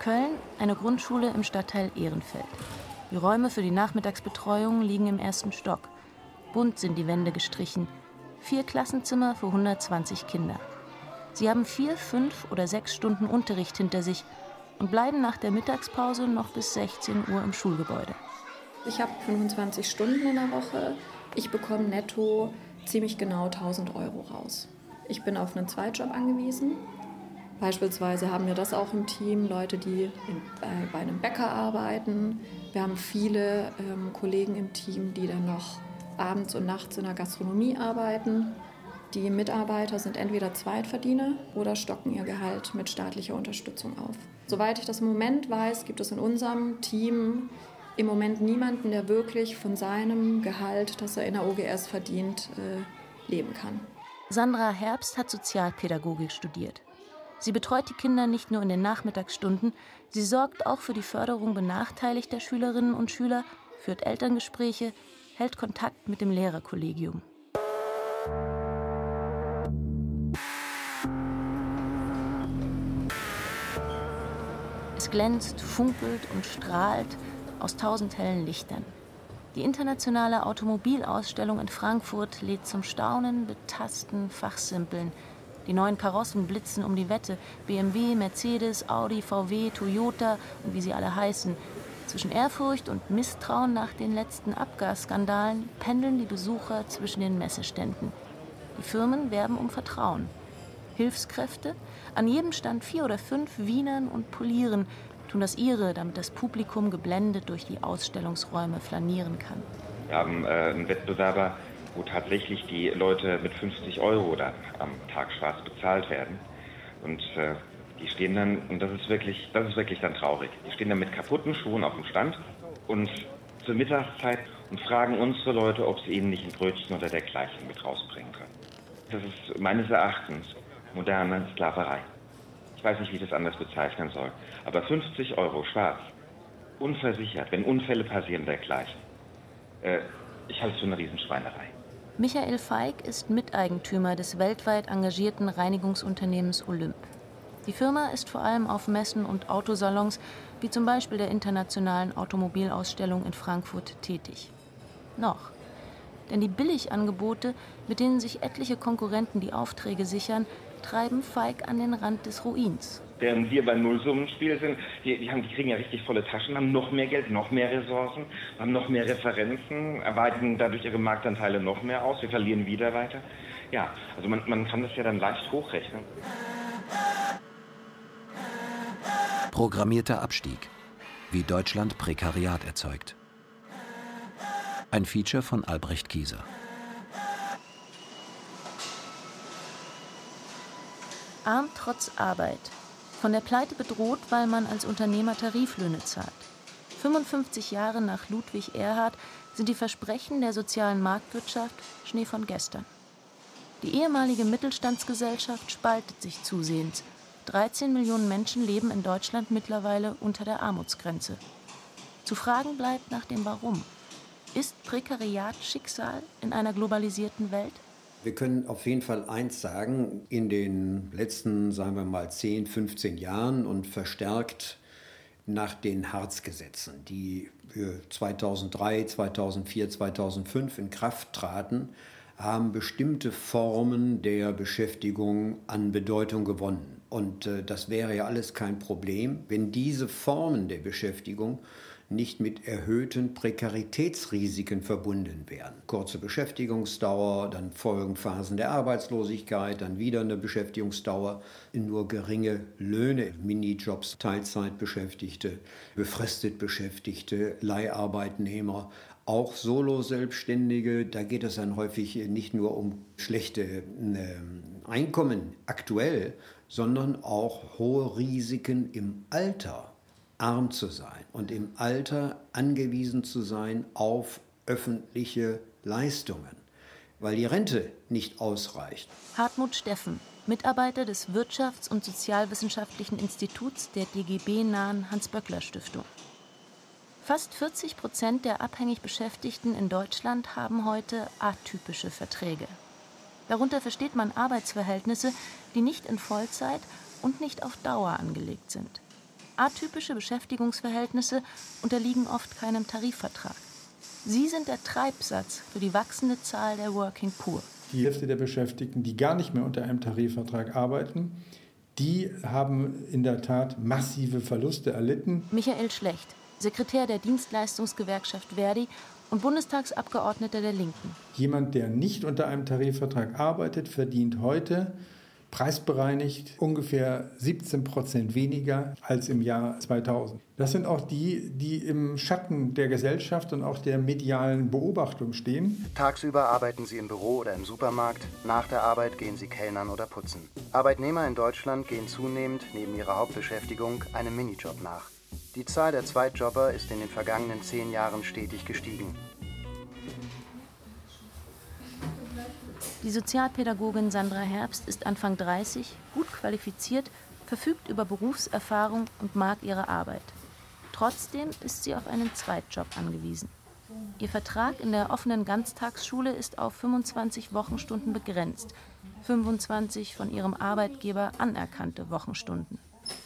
Köln eine Grundschule im Stadtteil Ehrenfeld. Die Räume für die Nachmittagsbetreuung liegen im 1. Stock. Bunt sind die Wände gestrichen. 4 Klassenzimmer für 120 Kinder. Sie haben 4, 5 oder 6 Stunden Unterricht hinter sich und bleiben nach der Mittagspause noch bis 16 Uhr im Schulgebäude. Ich habe 25 Stunden in der Woche. Ich bekomme netto ziemlich genau 1.000 € raus. Ich bin auf einen Zweitjob angewiesen. Beispielsweise haben wir das auch im Team, Leute, die bei einem Bäcker arbeiten. Wir haben viele Kollegen im Team, die dann noch abends und nachts in der Gastronomie arbeiten. Die Mitarbeiter sind entweder Zweitverdiener oder stocken ihr Gehalt mit staatlicher Unterstützung auf. Soweit ich das im Moment weiß, gibt es in unserem Team im Moment niemanden, der wirklich von seinem Gehalt, das er in der OGS verdient, leben kann. Sandra Herbst hat Sozialpädagogik studiert. Sie betreut die Kinder nicht nur in den Nachmittagsstunden, sie sorgt auch für die Förderung benachteiligter Schülerinnen und Schüler, führt Elterngespräche, hält Kontakt mit dem Lehrerkollegium. Es glänzt, funkelt und strahlt aus 1000 hellen Lichtern. Die internationale Automobilausstellung in Frankfurt lädt zum Staunen, Betasten, Fachsimpeln. Die neuen Karossen blitzen um die Wette. BMW, Mercedes, Audi, VW, Toyota und wie sie alle heißen. Zwischen Ehrfurcht und Misstrauen nach den letzten Abgasskandalen pendeln die Besucher zwischen den Messeständen. Die Firmen werben um Vertrauen. Hilfskräfte, an jedem Stand 4 oder 5, wienern und polieren, tun das ihre, damit das Publikum geblendet durch die Ausstellungsräume flanieren kann. Wir haben einen Wettbewerber, wo tatsächlich die Leute mit 50 € dann am Tag schwarz bezahlt werden. Und die stehen dann, und das ist wirklich dann traurig, die stehen dann mit kaputten Schuhen auf dem Stand und zur Mittagszeit und fragen unsere Leute, ob sie ihnen nicht ein Brötchen oder dergleichen mit rausbringen können. Das ist meines Erachtens moderne Sklaverei. Ich weiß nicht, wie ich das anders bezeichnen soll. Aber 50 € schwarz, unversichert, wenn Unfälle passieren dergleichen. Ich halte es für eine Riesenschweinerei. Michael Feig ist Miteigentümer des weltweit engagierten Reinigungsunternehmens Olymp. Die Firma ist vor allem auf Messen und Autosalons, wie zum Beispiel der Internationalen Automobilausstellung in Frankfurt, tätig. Noch. Denn die Billigangebote, mit denen sich etliche Konkurrenten die Aufträge sichern, treiben Feig an den Rand des Ruins. Während wir beim Nullsummenspiel sind, die kriegen ja richtig volle Taschen, haben noch mehr Geld, noch mehr Ressourcen, haben noch mehr Referenzen, erweitern dadurch ihre Marktanteile noch mehr aus, wir verlieren wieder weiter. Ja, also man kann das ja dann leicht hochrechnen. Programmierter Abstieg. Wie Deutschland Prekariat erzeugt. Ein Feature von Albrecht Kieser. Arm trotz Arbeit. Von der Pleite bedroht, weil man als Unternehmer Tariflöhne zahlt. 55 Jahre nach Ludwig Erhard sind die Versprechen der sozialen Marktwirtschaft Schnee von gestern. Die ehemalige Mittelstandsgesellschaft spaltet sich zusehends. 13 Millionen Menschen leben in Deutschland mittlerweile unter der Armutsgrenze. Zu fragen bleibt nach dem Warum. Ist Prekariat Schicksal in einer globalisierten Welt? Wir können auf jeden Fall eins sagen, in den letzten, sagen wir mal, 10, 15 Jahren und verstärkt nach den Hartz-Gesetzen, die für 2003, 2004, 2005 in Kraft traten, haben bestimmte Formen der Beschäftigung an Bedeutung gewonnen. Und das wäre ja alles kein Problem, wenn diese Formen der Beschäftigung nicht mit erhöhten Prekaritätsrisiken verbunden wären. Kurze Beschäftigungsdauer, dann folgen Phasen der Arbeitslosigkeit, dann wieder eine Beschäftigungsdauer, nur geringe Löhne, Minijobs, Teilzeitbeschäftigte, befristet Beschäftigte, Leiharbeitnehmer, auch Solo-Selbstständige. Da geht es dann häufig nicht nur um schlechte Einkommen aktuell, sondern auch hohe Risiken im Alter. Arm zu sein und im Alter angewiesen zu sein auf öffentliche Leistungen, weil die Rente nicht ausreicht. Hartmut Steffen, Mitarbeiter des Wirtschafts- und Sozialwissenschaftlichen Instituts der DGB-nahen Hans-Böckler-Stiftung. Fast 40% der abhängig Beschäftigten in Deutschland haben heute atypische Verträge. Darunter versteht man Arbeitsverhältnisse, die nicht in Vollzeit und nicht auf Dauer angelegt sind. Atypische Beschäftigungsverhältnisse unterliegen oft keinem Tarifvertrag. Sie sind der Treibsatz für die wachsende Zahl der Working Poor. Die Hälfte der Beschäftigten, die gar nicht mehr unter einem Tarifvertrag arbeiten, die haben in der Tat massive Verluste erlitten. Michael Schlecht, Sekretär der Dienstleistungsgewerkschaft Verdi und Bundestagsabgeordneter der Linken. Jemand, der nicht unter einem Tarifvertrag arbeitet, verdient heute preisbereinigt ungefähr 17% weniger als im Jahr 2000. Das sind auch die, die im Schatten der Gesellschaft und auch der medialen Beobachtung stehen. Tagsüber arbeiten sie im Büro oder im Supermarkt, nach der Arbeit gehen sie kellnern oder putzen. Arbeitnehmer in Deutschland gehen zunehmend neben ihrer Hauptbeschäftigung einem Minijob nach. Die Zahl der Zweitjobber ist in den vergangenen 10 Jahren stetig gestiegen. Die Sozialpädagogin Sandra Herbst ist Anfang 30, gut qualifiziert, verfügt über Berufserfahrung und mag ihre Arbeit. Trotzdem ist sie auf einen Zweitjob angewiesen. Ihr Vertrag in der offenen Ganztagsschule ist auf 25 Wochenstunden begrenzt, 25 von ihrem Arbeitgeber anerkannte Wochenstunden.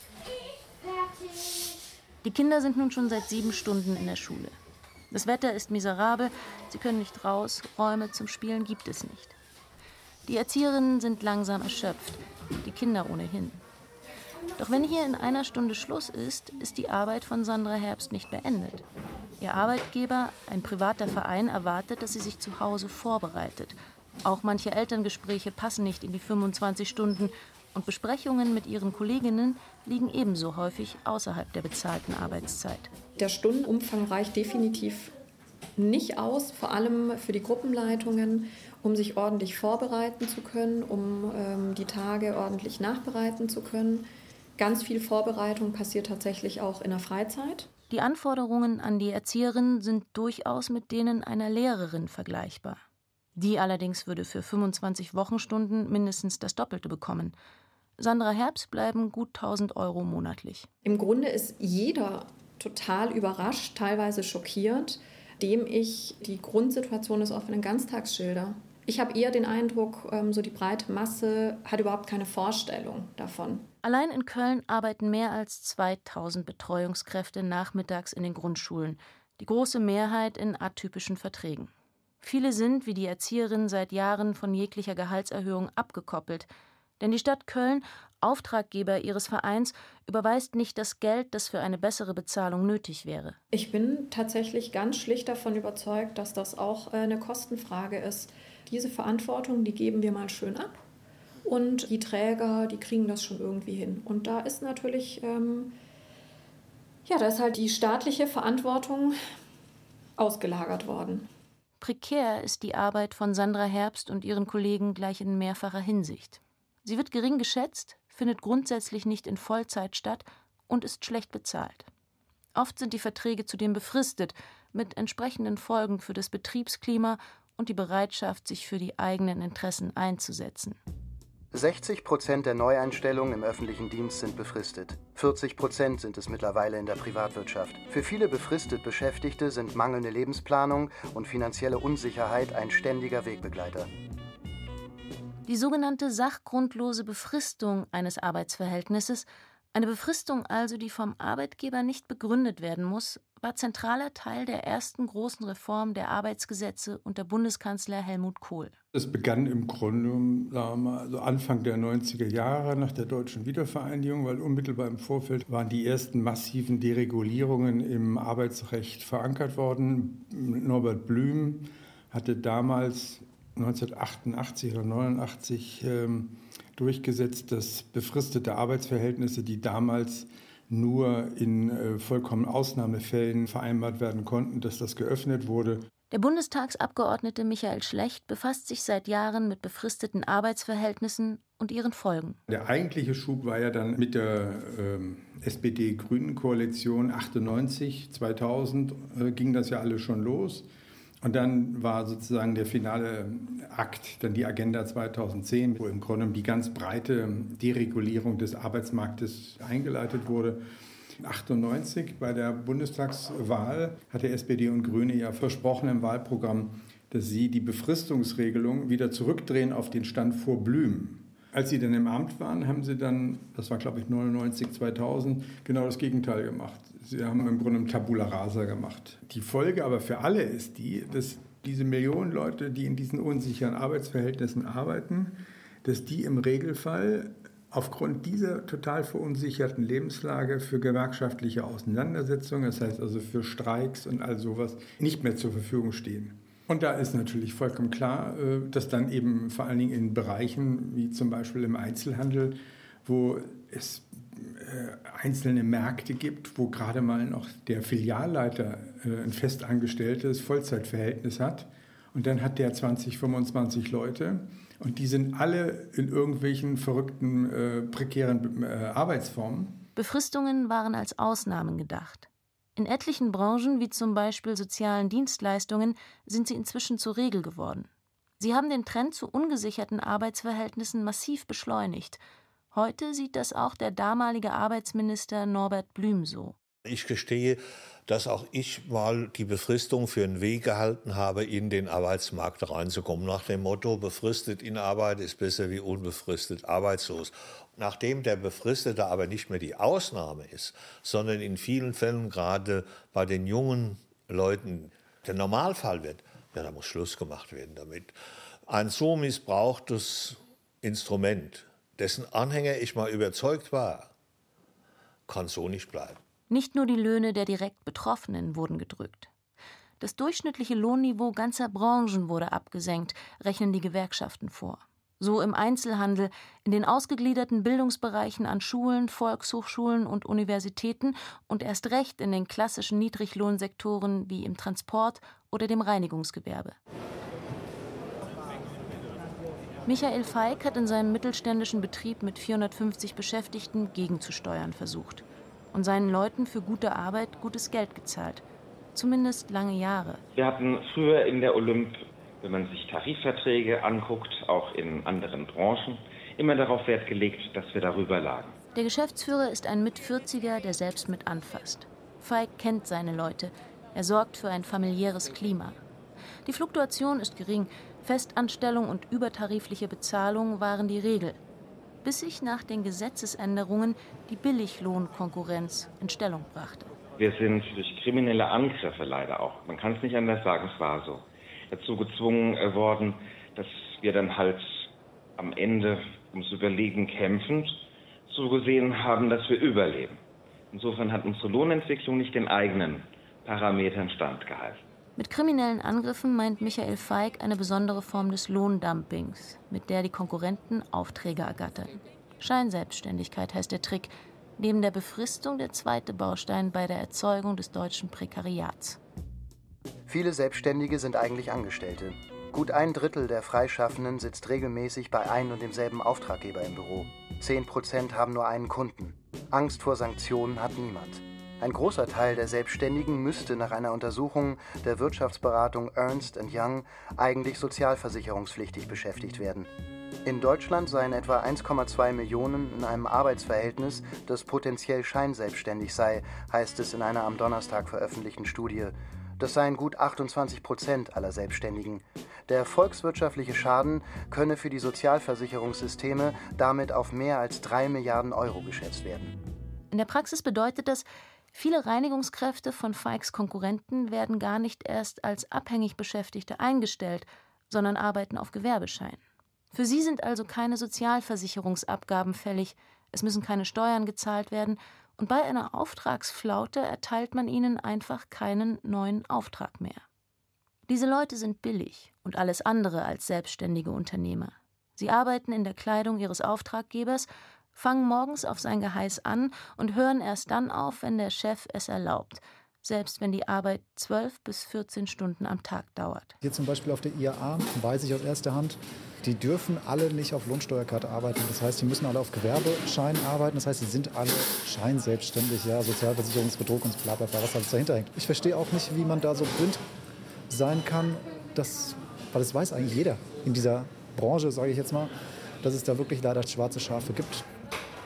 Die Kinder sind nun schon seit 7 Stunden in der Schule. Das Wetter ist miserabel, sie können nicht raus, Räume zum Spielen gibt es nicht. Die Erzieherinnen sind langsam erschöpft, die Kinder ohnehin. Doch wenn hier in einer Stunde Schluss ist, ist die Arbeit von Sandra Herbst nicht beendet. Ihr Arbeitgeber, ein privater Verein, erwartet, dass sie sich zu Hause vorbereitet. Auch manche Elterngespräche passen nicht in die 25 Stunden und Besprechungen mit ihren Kolleginnen liegen ebenso häufig außerhalb der bezahlten Arbeitszeit. Der Stundenumfang reicht definitiv nicht aus, vor allem für die Gruppenleitungen, um sich ordentlich vorbereiten zu können, um die Tage ordentlich nachbereiten zu können. Ganz viel Vorbereitung passiert tatsächlich auch in der Freizeit. Die Anforderungen an die Erzieherinnen sind durchaus mit denen einer Lehrerin vergleichbar. Die allerdings würde für 25 Wochenstunden mindestens das Doppelte bekommen. Sandra Herbst bleiben gut 1.000 € monatlich. Im Grunde ist jeder total überrascht, teilweise schockiert, dem ich die Grundsituation des offenen Ganztags schilder. Ich habe eher den Eindruck, so die breite Masse hat überhaupt keine Vorstellung davon. Allein in Köln arbeiten mehr als 2.000 Betreuungskräfte nachmittags in den Grundschulen, die große Mehrheit in atypischen Verträgen. Viele sind, wie die Erzieherinnen, seit Jahren von jeglicher Gehaltserhöhung abgekoppelt. Denn die Stadt Köln, Auftraggeber ihres Vereins, überweist nicht das Geld, das für eine bessere Bezahlung nötig wäre. Ich bin tatsächlich ganz schlicht davon überzeugt, dass das auch eine Kostenfrage ist. Diese Verantwortung, die geben wir mal schön ab. Und die Träger, die kriegen das schon irgendwie hin. Und da ist natürlich, da ist halt die staatliche Verantwortung ausgelagert worden. Prekär ist die Arbeit von Sandra Herbst und ihren Kollegen gleich in mehrfacher Hinsicht. Sie wird gering geschätzt, findet grundsätzlich nicht in Vollzeit statt und ist schlecht bezahlt. Oft sind die Verträge zudem befristet, mit entsprechenden Folgen für das Betriebsklima und die Bereitschaft, sich für die eigenen Interessen einzusetzen. 60% der Neueinstellungen im öffentlichen Dienst sind befristet. 40% sind es mittlerweile in der Privatwirtschaft. Für viele befristet Beschäftigte sind mangelnde Lebensplanung und finanzielle Unsicherheit ein ständiger Wegbegleiter. Die sogenannte sachgrundlose Befristung eines Arbeitsverhältnisses, eine Befristung also, die vom Arbeitgeber nicht begründet werden muss, war zentraler Teil der ersten großen Reform der Arbeitsgesetze unter Bundeskanzler Helmut Kohl. Es begann im Grunde, Anfang der 90er Jahre nach der deutschen Wiedervereinigung, weil unmittelbar im Vorfeld waren die ersten massiven Deregulierungen im Arbeitsrecht verankert worden. Norbert Blüm hatte damals 1988 oder 1989 durchgesetzt, dass befristete Arbeitsverhältnisse, die damals nur in vollkommen Ausnahmefällen vereinbart werden konnten, dass das geöffnet wurde. Der Bundestagsabgeordnete Michael Schlecht befasst sich seit Jahren mit befristeten Arbeitsverhältnissen und ihren Folgen. Der eigentliche Schub war ja dann mit der SPD-Grünen-Koalition 98, 2000 ging das ja alles schon los. Und dann war sozusagen der finale Akt, dann die Agenda 2010, wo im Grunde die ganz breite Deregulierung des Arbeitsmarktes eingeleitet wurde. 98 bei der Bundestagswahl hatte SPD und Grüne ja versprochen im Wahlprogramm, dass sie die Befristungsregelung wieder zurückdrehen auf den Stand vor Blüm. Als sie dann im Amt waren, haben sie dann, das war glaube ich 99, 2000, genau das Gegenteil gemacht. Sie haben im Grunde Tabula Rasa gemacht. Die Folge aber für alle ist die, dass diese Millionen Leute, die in diesen unsicheren Arbeitsverhältnissen arbeiten, dass die im Regelfall aufgrund dieser total verunsicherten Lebenslage für gewerkschaftliche Auseinandersetzungen, das heißt also für Streiks und all sowas, nicht mehr zur Verfügung stehen. Und da ist natürlich vollkommen klar, dass dann eben vor allen Dingen in Bereichen wie zum Beispiel im Einzelhandel, wo es einzelne Märkte gibt, wo gerade mal noch der Filialleiter ein festangestelltes Vollzeitverhältnis hat und dann hat der 20, 25 Leute und die sind alle in irgendwelchen verrückten, prekären Arbeitsformen. Befristungen waren als Ausnahmen gedacht. In etlichen Branchen, wie zum Beispiel sozialen Dienstleistungen, sind sie inzwischen zur Regel geworden. Sie haben den Trend zu ungesicherten Arbeitsverhältnissen massiv beschleunigt. Heute sieht das auch der damalige Arbeitsminister Norbert Blüm so. Ich gestehe, dass auch ich mal die Befristung für einen Weg gehalten habe, in den Arbeitsmarkt reinzukommen. Nach dem Motto, befristet in Arbeit ist besser wie unbefristet arbeitslos. Nachdem der Befristete aber nicht mehr die Ausnahme ist, sondern in vielen Fällen gerade bei den jungen Leuten der Normalfall wird, ja, da muss Schluss gemacht werden damit. Ein so missbrauchtes Instrument, dessen Anhänger ich mal überzeugt war, kann so nicht bleiben. Nicht nur die Löhne der direkt Betroffenen wurden gedrückt. Das durchschnittliche Lohnniveau ganzer Branchen wurde abgesenkt, rechnen die Gewerkschaften vor. So im Einzelhandel, in den ausgegliederten Bildungsbereichen an Schulen, Volkshochschulen und Universitäten und erst recht in den klassischen Niedriglohnsektoren wie im Transport oder dem Reinigungsgewerbe. Michael Feig hat in seinem mittelständischen Betrieb mit 450 Beschäftigten gegenzusteuern versucht und seinen Leuten für gute Arbeit gutes Geld gezahlt. Zumindest lange Jahre. Wir hatten früher in der Olymp, wenn man sich Tarifverträge anguckt, auch in anderen Branchen, immer darauf Wert gelegt, dass wir darüber lagen. Der Geschäftsführer ist ein Mit-40er, der selbst mit anfasst. Feig kennt seine Leute. Er sorgt für ein familiäres Klima. Die Fluktuation ist gering. Festanstellung und übertarifliche Bezahlung waren die Regel. Bis sich nach den Gesetzesänderungen die Billiglohnkonkurrenz in Stellung brachte. Wir sind durch kriminelle Angriffe leider auch, man kann es nicht anders sagen, es war so, dazu gezwungen worden, dass wir dann halt am Ende ums Überleben kämpfend so gesehen haben, dass wir überleben. Insofern hat unsere Lohnentwicklung nicht den eigenen Parametern standgehalten. Mit kriminellen Angriffen meint Michael Feig eine besondere Form des Lohndumpings, mit der die Konkurrenten Aufträge ergattern. Scheinselbstständigkeit heißt der Trick, neben der Befristung der zweite Baustein bei der Erzeugung des deutschen Prekariats. Viele Selbstständige sind eigentlich Angestellte. Gut 1/3 der Freischaffenden sitzt regelmäßig bei ein und demselben Auftraggeber im Büro. 10% haben nur einen Kunden. Angst vor Sanktionen hat niemand. Ein großer Teil der Selbstständigen müsste nach einer Untersuchung der Wirtschaftsberatung Ernst & Young eigentlich sozialversicherungspflichtig beschäftigt werden. In Deutschland seien etwa 1,2 Millionen in einem Arbeitsverhältnis, das potenziell scheinselbstständig sei, heißt es in einer am Donnerstag veröffentlichten Studie. Das seien gut 28% aller Selbstständigen. Der volkswirtschaftliche Schaden könne für die Sozialversicherungssysteme damit auf mehr als 3 Milliarden Euro geschätzt werden. In der Praxis bedeutet das, viele Reinigungskräfte von Feigs Konkurrenten werden gar nicht erst als abhängig Beschäftigte eingestellt, sondern arbeiten auf Gewerbeschein. Für sie sind also keine Sozialversicherungsabgaben fällig, es müssen keine Steuern gezahlt werden und bei einer Auftragsflaute erteilt man ihnen einfach keinen neuen Auftrag mehr. Diese Leute sind billig und alles andere als selbstständige Unternehmer. Sie arbeiten in der Kleidung ihres Auftraggebers, fangen morgens auf sein Geheiß an und hören erst dann auf, wenn der Chef es erlaubt, selbst wenn die Arbeit 12 bis 14 Stunden am Tag dauert. Hier zum Beispiel auf der IAA weiß ich aus erster Hand, die dürfen alle nicht auf Lohnsteuerkarte arbeiten. Das heißt, die müssen alle auf Gewerbeschein arbeiten. Das heißt, sie sind alle scheinselbstständig, ja, Sozialversicherungsbetrug und bla bla bla, was alles dahinter hängt. Ich verstehe auch nicht, wie man da so blind sein kann, weil das weiß eigentlich jeder in dieser Branche, sage ich jetzt mal, dass es da wirklich leider schwarze Schafe gibt.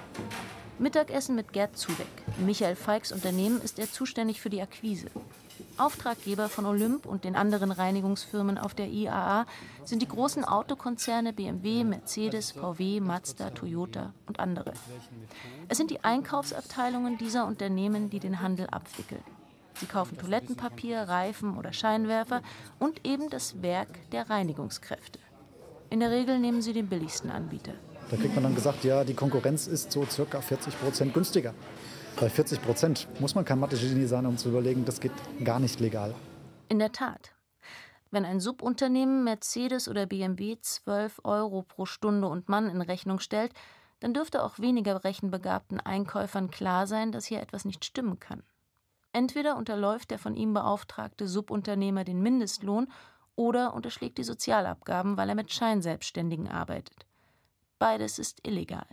Mittagessen mit Gerd Zudeck. In Michael Feigs Unternehmen ist er zuständig für die Akquise. Auftraggeber von Olymp und den anderen Reinigungsfirmen auf der IAA sind die großen Autokonzerne BMW, Mercedes, VW, Mazda, Toyota und andere. Es sind die Einkaufsabteilungen dieser Unternehmen, die den Handel abwickeln. Sie kaufen Toilettenpapier, Reifen oder Scheinwerfer und eben das Werk der Reinigungskräfte. In der Regel nehmen sie den billigsten Anbieter. Da kriegt man dann gesagt, ja, die Konkurrenz ist so circa 40% günstiger. Bei 40% muss man kein Mathe-Genie sein, um zu überlegen, das geht gar nicht legal. In der Tat. Wenn ein Subunternehmen Mercedes oder BMW 12 € pro Stunde und Mann in Rechnung stellt, dann dürfte auch weniger rechenbegabten Einkäufern klar sein, dass hier etwas nicht stimmen kann. Entweder unterläuft der von ihm beauftragte Subunternehmer den Mindestlohn oder unterschlägt die Sozialabgaben, weil er mit Scheinselbstständigen arbeitet. Beides ist illegal.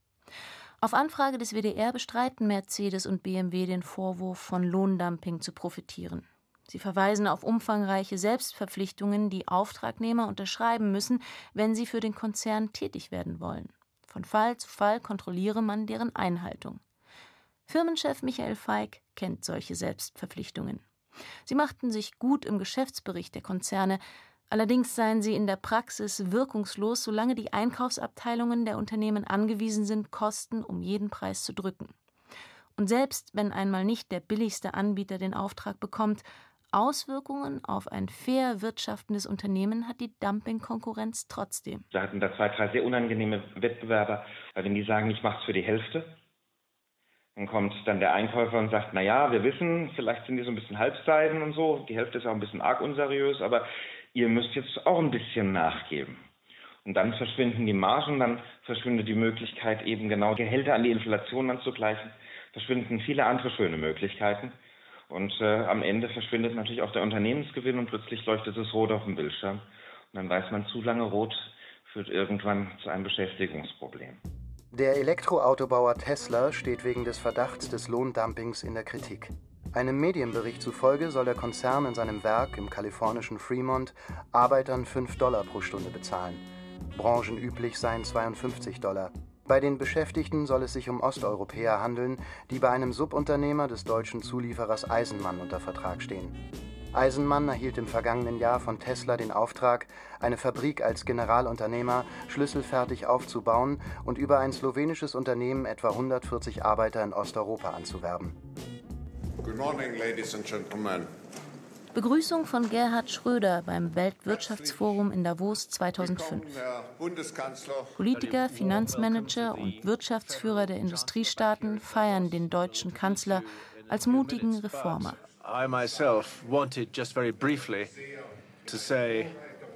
Auf Anfrage des WDR bestreiten Mercedes und BMW den Vorwurf, von Lohndumping zu profitieren. Sie verweisen auf umfangreiche Selbstverpflichtungen, die Auftragnehmer unterschreiben müssen, wenn sie für den Konzern tätig werden wollen. Von Fall zu Fall kontrolliere man deren Einhaltung. Firmenchef Michael Feig kennt solche Selbstverpflichtungen. Sie machten sich gut im Geschäftsbericht der Konzerne, allerdings seien sie in der Praxis wirkungslos, solange die Einkaufsabteilungen der Unternehmen angewiesen sind, Kosten um jeden Preis zu drücken. Und selbst wenn einmal nicht der billigste Anbieter den Auftrag bekommt, Auswirkungen auf ein fair wirtschaftendes Unternehmen hat die Dumping-Konkurrenz trotzdem. Wir hatten da 2, 3 sehr unangenehme Wettbewerber, weil wenn die sagen, ich mache es für die Hälfte, dann kommt dann der Einkäufer und sagt, naja, wir wissen, vielleicht sind die so ein bisschen Halbseiten und so, die Hälfte ist auch ein bisschen arg unseriös, aber ihr müsst jetzt auch ein bisschen nachgeben. Und dann verschwinden die Margen, dann verschwindet die Möglichkeit, eben genau Gehälter an die Inflation anzugleichen, verschwinden viele andere schöne Möglichkeiten. Und am Ende verschwindet natürlich auch der Unternehmensgewinn und plötzlich leuchtet es rot auf dem Bildschirm. Und dann weiß man, zu lange rot führt irgendwann zu einem Beschäftigungsproblem. Der Elektroautobauer Tesla steht wegen des Verdachts des Lohndumpings in der Kritik. Einem Medienbericht zufolge soll der Konzern in seinem Werk im kalifornischen Fremont Arbeitern $5 pro Stunde bezahlen. Branchenüblich seien $52. Bei den Beschäftigten soll es sich um Osteuropäer handeln, die bei einem Subunternehmer des deutschen Zulieferers Eisenmann unter Vertrag stehen. Eisenmann erhielt im vergangenen Jahr von Tesla den Auftrag, eine Fabrik als Generalunternehmer schlüsselfertig aufzubauen und über ein slowenisches Unternehmen etwa 140 Arbeiter in Osteuropa anzuwerben. Good morning, ladies and gentlemen. Begrüßung von Gerhard Schröder beim Weltwirtschaftsforum in Davos 2005. Politiker, Finanzmanager und Wirtschaftsführer der Industriestaaten feiern den deutschen Kanzler als mutigen Reformer. I myself wanted just very briefly to say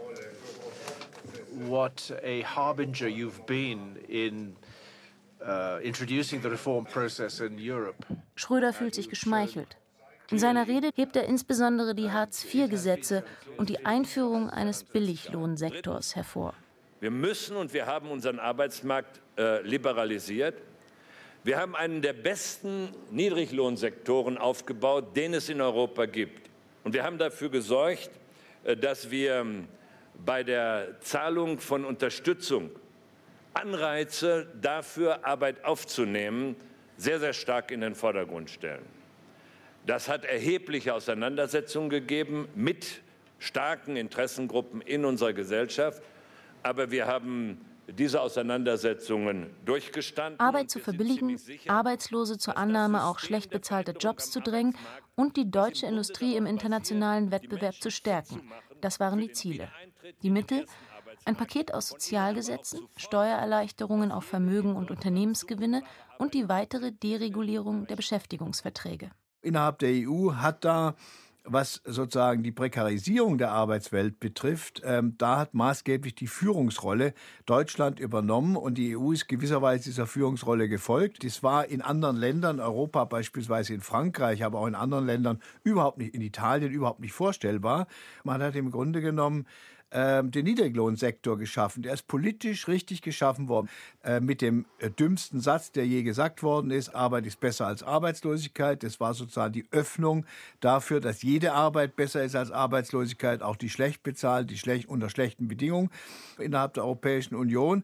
what a harbinger you've been in introducing the reform process in Europe. Schröder fühlt sich geschmeichelt. In seiner Rede hebt er insbesondere die Hartz-IV-Gesetze und die Einführung eines Billiglohnsektors hervor. Wir müssen und wir haben unseren Arbeitsmarkt liberalisiert. Wir haben einen der besten Niedriglohnsektoren aufgebaut, den es in Europa gibt. Und wir haben dafür gesorgt, dass wir bei der Zahlung von Unterstützung Anreize dafür, Arbeit aufzunehmen, sehr, sehr stark in den Vordergrund stellen. Das hat erhebliche Auseinandersetzungen gegeben mit starken Interessengruppen in unserer Gesellschaft. Aber wir haben diese Auseinandersetzungen durchgestanden. Arbeit zu verbilligen, Arbeitslose zur Annahme auch schlecht bezahlter Jobs zu drängen und die deutsche Industrie im internationalen Wettbewerb zu stärken. Das waren die Ziele. Die Mittel? Ein Paket aus Sozialgesetzen, Steuererleichterungen auf Vermögen und Unternehmensgewinne und die weitere Deregulierung der Beschäftigungsverträge. Innerhalb der EU hat da, was sozusagen die Prekarisierung der Arbeitswelt betrifft, da hat maßgeblich die Führungsrolle Deutschland übernommen und die EU ist gewisserweise dieser Führungsrolle gefolgt. Das war in anderen Ländern, Europa beispielsweise in Frankreich, aber auch in anderen Ländern überhaupt nicht, in Italien überhaupt nicht vorstellbar. Man hat im Grunde genommen den Niedriglohnsektor geschaffen. Der ist politisch richtig geschaffen worden. Mit dem dümmsten Satz, der je gesagt worden ist, Arbeit ist besser als Arbeitslosigkeit. Das war sozusagen die Öffnung dafür, dass jede Arbeit besser ist als Arbeitslosigkeit, auch die schlecht bezahlt, die unter schlechten Bedingungen innerhalb der Europäischen Union.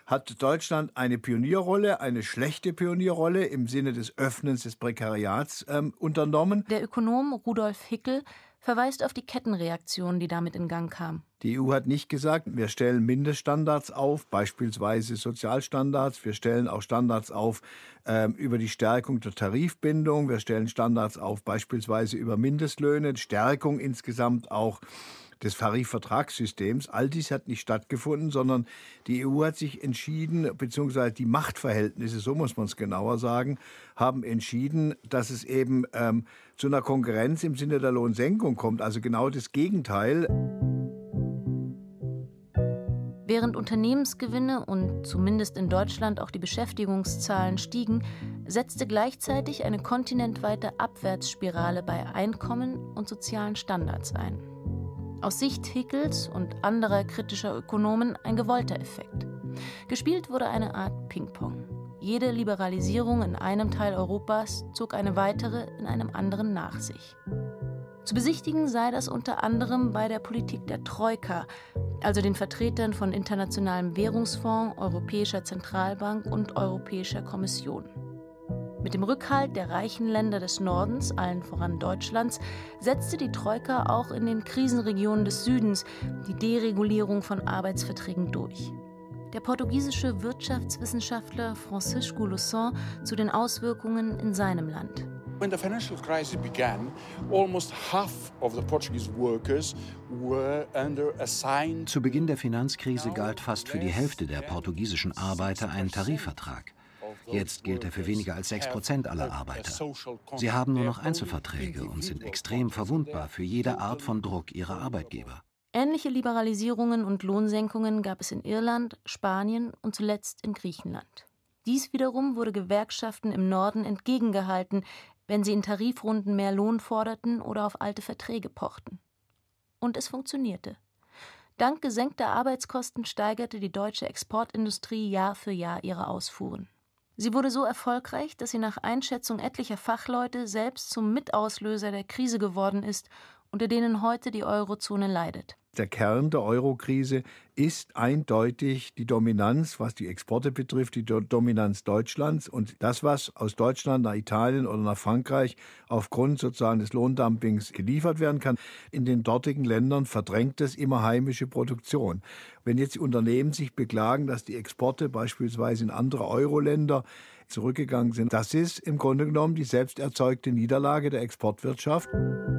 hat Deutschland eine Pionierrolle, eine schlechte Pionierrolle im Sinne des Öffnens des Prekariats unternommen. Der Ökonom Rudolf Hickel verweist auf die Kettenreaktion, die damit in Gang kam. Die EU hat nicht gesagt, wir stellen Mindeststandards auf, beispielsweise Sozialstandards. Wir stellen auch Standards auf über die Stärkung der Tarifbindung. Wir stellen Standards auf, beispielsweise über Mindestlöhne, Stärkung insgesamt auch des Tarifvertragssystems. All dies hat nicht stattgefunden, sondern die EU hat sich entschieden, beziehungsweise die Machtverhältnisse, so muss man es genauer sagen, haben entschieden, dass es eben zu einer Konkurrenz im Sinne der Lohnsenkung kommt, also genau das Gegenteil. Während Unternehmensgewinne und zumindest in Deutschland auch die Beschäftigungszahlen stiegen, setzte gleichzeitig eine kontinentweite Abwärtsspirale bei Einkommen und sozialen Standards ein. Aus Sicht Hickels und anderer kritischer Ökonomen ein gewollter Effekt. Gespielt wurde eine Art Ping-Pong. Jede Liberalisierung in einem Teil Europas zog eine weitere in einem anderen nach sich. Zu besichtigen sei das unter anderem bei der Politik der Troika, also den Vertretern von Internationalem Währungsfonds, Europäischer Zentralbank und Europäischer Kommission. Mit dem Rückhalt der reichen Länder des Nordens, allen voran Deutschlands, setzte die Troika auch in den Krisenregionen des Südens die Deregulierung von Arbeitsverträgen durch. Der portugiesische Wirtschaftswissenschaftler Francisco Lusson zu den Auswirkungen in seinem Land. When the financial crisis began, almost half of the Portuguese workers were under assigned. Zu Beginn der Finanzkrise galt fast für die Hälfte der portugiesischen Arbeiter ein Tarifvertrag. Jetzt gilt er für weniger als 6% aller Arbeiter. Sie haben nur noch Einzelverträge und sind extrem verwundbar für jede Art von Druck ihrer Arbeitgeber. Ähnliche Liberalisierungen und Lohnsenkungen gab es in Irland, Spanien und zuletzt in Griechenland. Dies wiederum wurde Gewerkschaften im Norden entgegengehalten, wenn sie in Tarifrunden mehr Lohn forderten oder auf alte Verträge pochten. Und es funktionierte. Dank gesenkter Arbeitskosten steigerte die deutsche Exportindustrie Jahr für Jahr ihre Ausfuhren. Sie wurde so erfolgreich, dass sie nach Einschätzung etlicher Fachleute selbst zum Mitauslöser der Krise geworden ist, unter denen heute die Eurozone leidet. Der Kern der Euro-Krise ist eindeutig die Dominanz, was die Exporte betrifft, die Dominanz Deutschlands. Und das, was aus Deutschland nach Italien oder nach Frankreich aufgrund sozusagen des Lohndumpings geliefert werden kann, in den dortigen Ländern verdrängt es immer heimische Produktion. Wenn jetzt die Unternehmen sich beklagen, dass die Exporte beispielsweise in andere Euro-Länder zurückgegangen sind, das ist im Grunde genommen die selbst erzeugte Niederlage der Exportwirtschaft.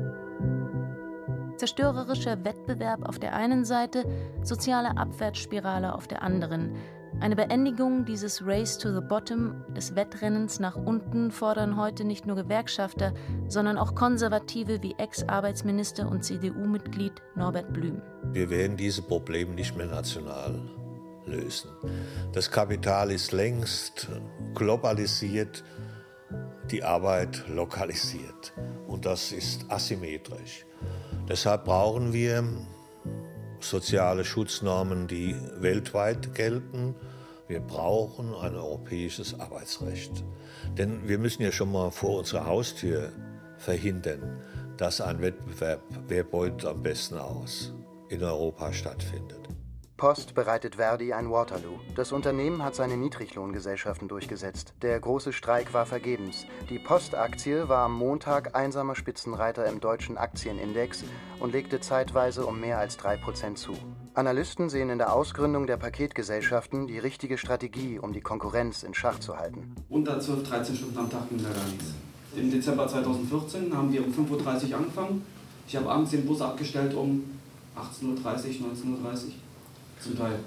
Zerstörerischer Wettbewerb auf der einen Seite, soziale Abwärtsspirale auf der anderen. Eine Beendigung dieses Race to the Bottom, des Wettrennens nach unten, fordern heute nicht nur Gewerkschafter, sondern auch Konservative wie Ex-Arbeitsminister und CDU-Mitglied Norbert Blüm. Wir werden diese Probleme nicht mehr national lösen. Das Kapital ist längst globalisiert, die Arbeit lokalisiert. Und das ist asymmetrisch. Deshalb brauchen wir soziale Schutznormen, die weltweit gelten. Wir brauchen ein europäisches Arbeitsrecht. Denn wir müssen ja schon mal vor unserer Haustür verhindern, dass ein Wettbewerb, wer beutet am besten aus, in Europa stattfindet. Post bereitet Verdi ein Waterloo. Das Unternehmen hat seine Niedriglohngesellschaften durchgesetzt. Der große Streik war vergebens. Die Post-Aktie war am Montag einsamer Spitzenreiter im deutschen Aktienindex und legte zeitweise um mehr als 3% zu. Analysten sehen in der Ausgründung der Paketgesellschaften die richtige Strategie, um die Konkurrenz in Schach zu halten. Unter 12, 13 Stunden am Tag ging da gar nichts. Im Dezember 2014 haben wir um 5.30 Uhr angefangen. Ich habe abends den Bus abgestellt um 18.30 Uhr, 19.30 Uhr. Zum Teil.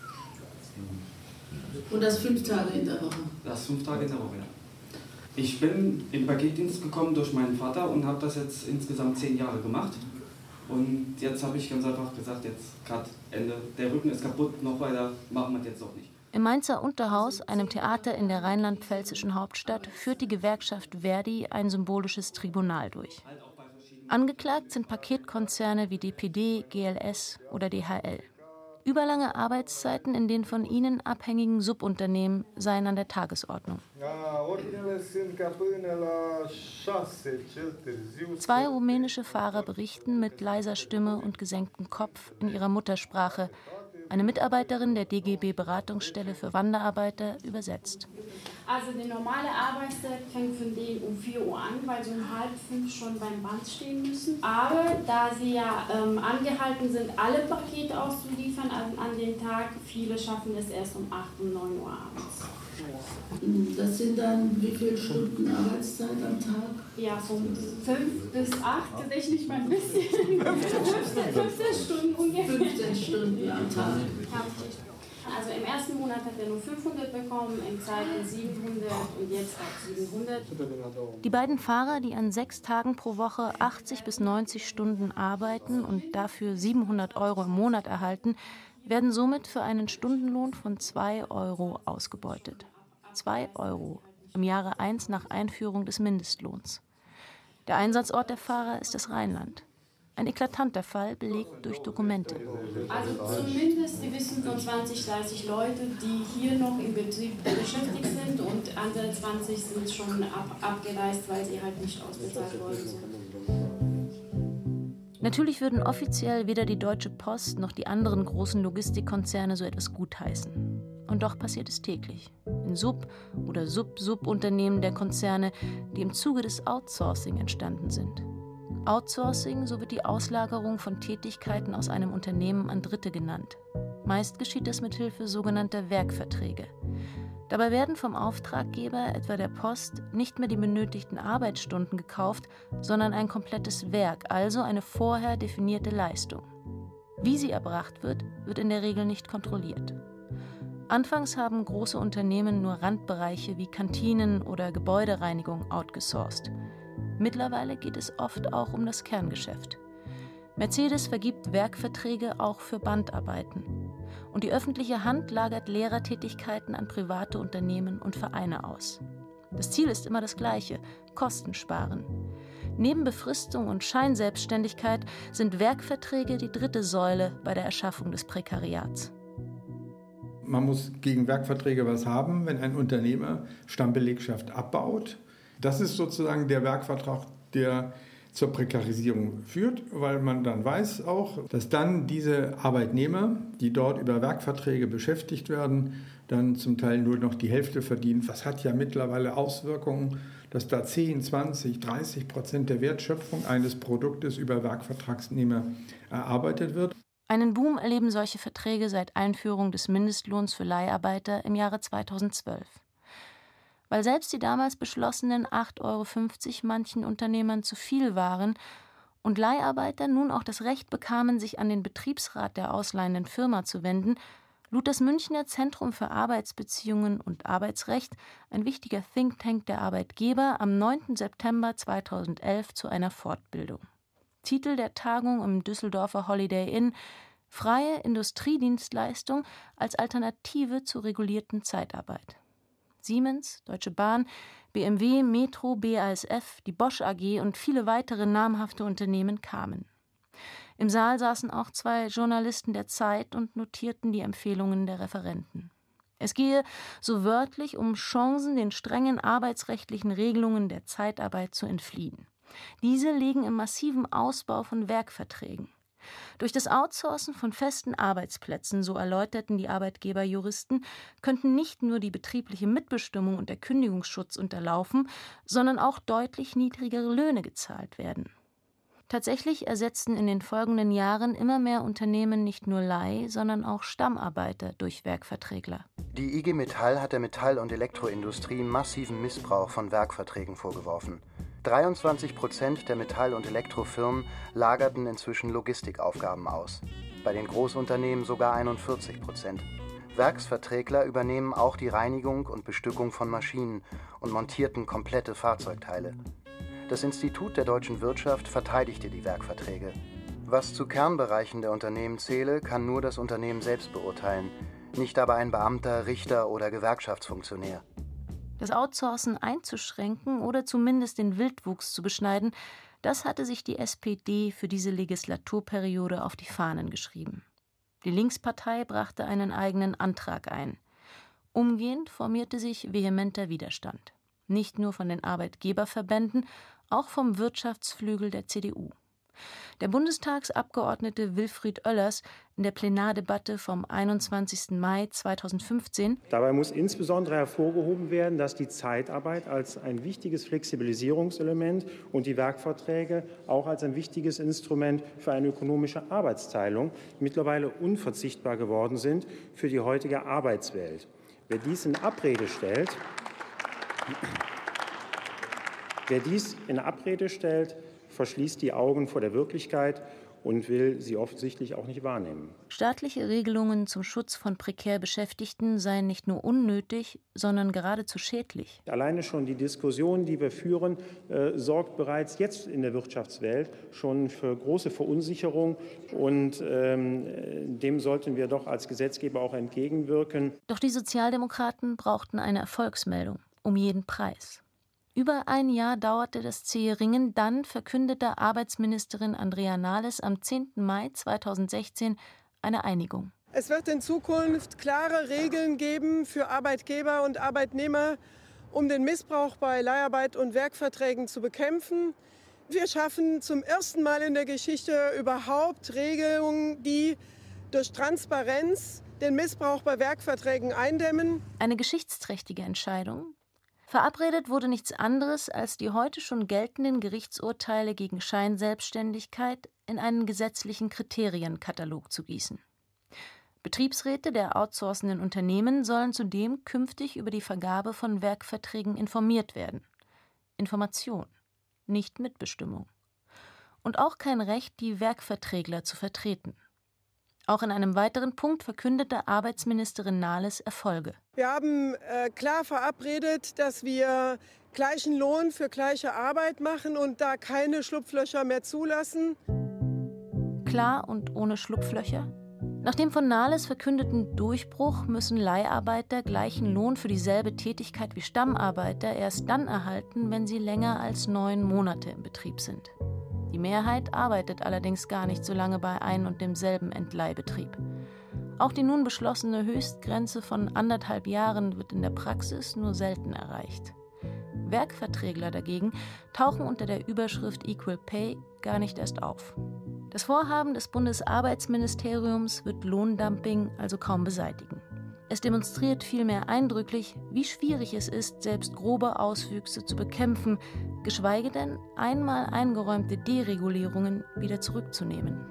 Und das 5 Tage in der Woche? Das 5 Tage in der Woche, ja. Ich bin im Paketdienst gekommen durch meinen Vater und habe das jetzt insgesamt 10 Jahre gemacht. Und jetzt habe ich ganz einfach gesagt, jetzt gerade Ende, der Rücken ist kaputt, noch weiter machen wir es jetzt doch nicht. Im Mainzer Unterhaus, einem Theater in der rheinland-pfälzischen Hauptstadt, führt die Gewerkschaft Verdi ein symbolisches Tribunal durch. Angeklagt sind Paketkonzerne wie DPD, GLS oder DHL. Überlange Arbeitszeiten in den von ihnen abhängigen Subunternehmen seien an der Tagesordnung. 2 rumänische Fahrer berichten mit leiser Stimme und gesenktem Kopf in ihrer Muttersprache. Eine Mitarbeiterin der DGB-Beratungsstelle für Wanderarbeiter übersetzt. Also der normale Arbeitstag fängt von denen um 4 Uhr an, weil sie um 4:30 schon beim Band stehen müssen. Aber da sie ja angehalten sind, alle Pakete auszuliefern an dem Tag, viele schaffen es erst um 8 und 9 Uhr abends. Das sind dann wie viele Stunden Arbeitszeit am Tag? Ja, von 5 bis 8, tatsächlich mal ein bisschen. 15 Stunden ungefähr. 15 Stunden am Tag. Also im ersten Monat hat er nur 500 bekommen, im zweiten 700 und jetzt auch 700. Die beiden Fahrer, die an 6 Tagen pro Woche 80 bis 90 Stunden arbeiten und dafür 700 € im Monat erhalten, werden somit für einen Stundenlohn von 2 € ausgebeutet. 2 € im Jahre 1 nach Einführung des Mindestlohns. Der Einsatzort der Fahrer ist das Rheinland. Ein eklatanter Fall, belegt durch Dokumente. Also zumindest, wir wissen von 20, 30 Leute, die hier noch im Betrieb beschäftigt sind und andere 20 sind schon abgereist, weil sie halt nicht ausbezahlt worden sind. Natürlich würden offiziell weder die Deutsche Post noch die anderen großen Logistikkonzerne so etwas gutheißen. Und doch passiert es täglich. In Sub- oder Sub-Sub-Unternehmen der Konzerne, die im Zuge des Outsourcing entstanden sind. Outsourcing, so wird die Auslagerung von Tätigkeiten aus einem Unternehmen an Dritte genannt. Meist geschieht das mit Hilfe sogenannter Werkverträge. Dabei werden vom Auftraggeber, etwa der Post, nicht mehr die benötigten Arbeitsstunden gekauft, sondern ein komplettes Werk, also eine vorher definierte Leistung. Wie sie erbracht wird, wird in der Regel nicht kontrolliert. Anfangs haben große Unternehmen nur Randbereiche wie Kantinen oder Gebäudereinigung outgesourced. Mittlerweile geht es oft auch um das Kerngeschäft. Mercedes vergibt Werkverträge auch für Bandarbeiten. Und die öffentliche Hand lagert Lehrertätigkeiten an private Unternehmen und Vereine aus. Das Ziel ist immer das gleiche: Kosten sparen. Neben Befristung und Scheinselbstständigkeit sind Werkverträge die dritte Säule bei der Erschaffung des Prekariats. Man muss gegen Werkverträge was haben, wenn ein Unternehmer Stammbelegschaft abbaut. Das ist sozusagen der Werkvertrag, der zur Prekarisierung führt, weil man dann weiß auch, dass dann diese Arbeitnehmer, die dort über Werkverträge beschäftigt werden, dann zum Teil nur noch die Hälfte verdienen. Das hat ja mittlerweile Auswirkungen, dass da 10, 20, 30% der Wertschöpfung eines Produktes über Werkvertragsnehmer erarbeitet wird. Einen Boom erleben solche Verträge seit Einführung des Mindestlohns für Leiharbeiter im Jahre 2012. Weil selbst die damals beschlossenen 8,50 € manchen Unternehmern zu viel waren und Leiharbeiter nun auch das Recht bekamen, sich an den Betriebsrat der ausleihenden Firma zu wenden, lud das Münchner Zentrum für Arbeitsbeziehungen und Arbeitsrecht, ein wichtiger Think Tank der Arbeitgeber, am 9. September 2011 zu einer Fortbildung. Titel der Tagung im Düsseldorfer Holiday Inn: Freie Industriedienstleistung als Alternative zur regulierten Zeitarbeit. Siemens, Deutsche Bahn, BMW, Metro, BASF, die Bosch AG und viele weitere namhafte Unternehmen kamen. Im Saal saßen auch 2 Journalisten der Zeit und notierten die Empfehlungen der Referenten. Es gehe so wörtlich um Chancen, den strengen arbeitsrechtlichen Regelungen der Zeitarbeit zu entfliehen. Diese liegen im massiven Ausbau von Werkverträgen. Durch das Outsourcen von festen Arbeitsplätzen, so erläuterten die Arbeitgeberjuristen, könnten nicht nur die betriebliche Mitbestimmung und der Kündigungsschutz unterlaufen, sondern auch deutlich niedrigere Löhne gezahlt werden. Tatsächlich ersetzten in den folgenden Jahren immer mehr Unternehmen nicht nur Leih-, sondern auch Stammarbeiter durch Werkverträgler. Die IG Metall hat der Metall- und Elektroindustrie massiven Missbrauch von Werkverträgen vorgeworfen. 23% der Metall- und Elektrofirmen lagerten inzwischen Logistikaufgaben aus. Bei den Großunternehmen sogar 41%. Werksverträgler übernehmen auch die Reinigung und Bestückung von Maschinen und montierten komplette Fahrzeugteile. Das Institut der deutschen Wirtschaft verteidigte die Werkverträge. Was zu Kernbereichen der Unternehmen zähle, kann nur das Unternehmen selbst beurteilen, nicht aber ein Beamter, Richter oder Gewerkschaftsfunktionär. Das Outsourcen einzuschränken oder zumindest den Wildwuchs zu beschneiden, das hatte sich die SPD für diese Legislaturperiode auf die Fahnen geschrieben. Die Linkspartei brachte einen eigenen Antrag ein. Umgehend formierte sich vehementer Widerstand. Nicht nur von den Arbeitgeberverbänden, auch vom Wirtschaftsflügel der CDU. Der Bundestagsabgeordnete Wilfried Oellers in der Plenardebatte vom 21. Mai 2015: Dabei muss insbesondere hervorgehoben werden, dass die Zeitarbeit als ein wichtiges Flexibilisierungselement und die Werkverträge auch als ein wichtiges Instrument für eine ökonomische Arbeitsteilung mittlerweile unverzichtbar geworden sind für die heutige Arbeitswelt. Wer dies in Abrede stellt, verschließt die Augen vor der Wirklichkeit und will sie offensichtlich auch nicht wahrnehmen. Staatliche Regelungen zum Schutz von prekär Beschäftigten seien nicht nur unnötig, sondern geradezu schädlich. Alleine schon die Diskussion, die wir führen, sorgt bereits jetzt in der Wirtschaftswelt schon für große Verunsicherung. Und dem sollten wir doch als Gesetzgeber auch entgegenwirken. Doch die Sozialdemokraten brauchten eine Erfolgsmeldung, um jeden Preis. Über ein Jahr dauerte das zähe Ringen, dann verkündete Arbeitsministerin Andrea Nahles am 10. Mai 2016 eine Einigung. Es wird in Zukunft klare Regeln geben für Arbeitgeber und Arbeitnehmer, um den Missbrauch bei Leiharbeit und Werkverträgen zu bekämpfen. Wir schaffen zum ersten Mal in der Geschichte überhaupt Regelungen, die durch Transparenz den Missbrauch bei Werkverträgen eindämmen. Eine geschichtsträchtige Entscheidung. Verabredet wurde nichts anderes, als die heute schon geltenden Gerichtsurteile gegen Scheinselbstständigkeit in einen gesetzlichen Kriterienkatalog zu gießen. Betriebsräte der outsourcenden Unternehmen sollen zudem künftig über die Vergabe von Werkverträgen informiert werden. Information, nicht Mitbestimmung. Und auch kein Recht, die Werkverträgler zu vertreten. Auch in einem weiteren Punkt verkündete Arbeitsministerin Nahles Erfolge. Wir haben klar verabredet, dass wir gleichen Lohn für gleiche Arbeit machen und da keine Schlupflöcher mehr zulassen. Klar und ohne Schlupflöcher? Nach dem von Nahles verkündeten Durchbruch müssen Leiharbeiter gleichen Lohn für dieselbe Tätigkeit wie Stammarbeiter erst dann erhalten, wenn sie länger als 9 Monate im Betrieb sind. Die Mehrheit arbeitet allerdings gar nicht so lange bei ein und demselben Entleihbetrieb. Auch die nun beschlossene Höchstgrenze von 1,5 Jahren wird in der Praxis nur selten erreicht. Werkverträgler dagegen tauchen unter der Überschrift Equal Pay gar nicht erst auf. Das Vorhaben des Bundesarbeitsministeriums wird Lohndumping also kaum beseitigen. Es demonstriert vielmehr eindrücklich, wie schwierig es ist, selbst grobe Auswüchse zu bekämpfen, geschweige denn einmal eingeräumte Deregulierungen wieder zurückzunehmen.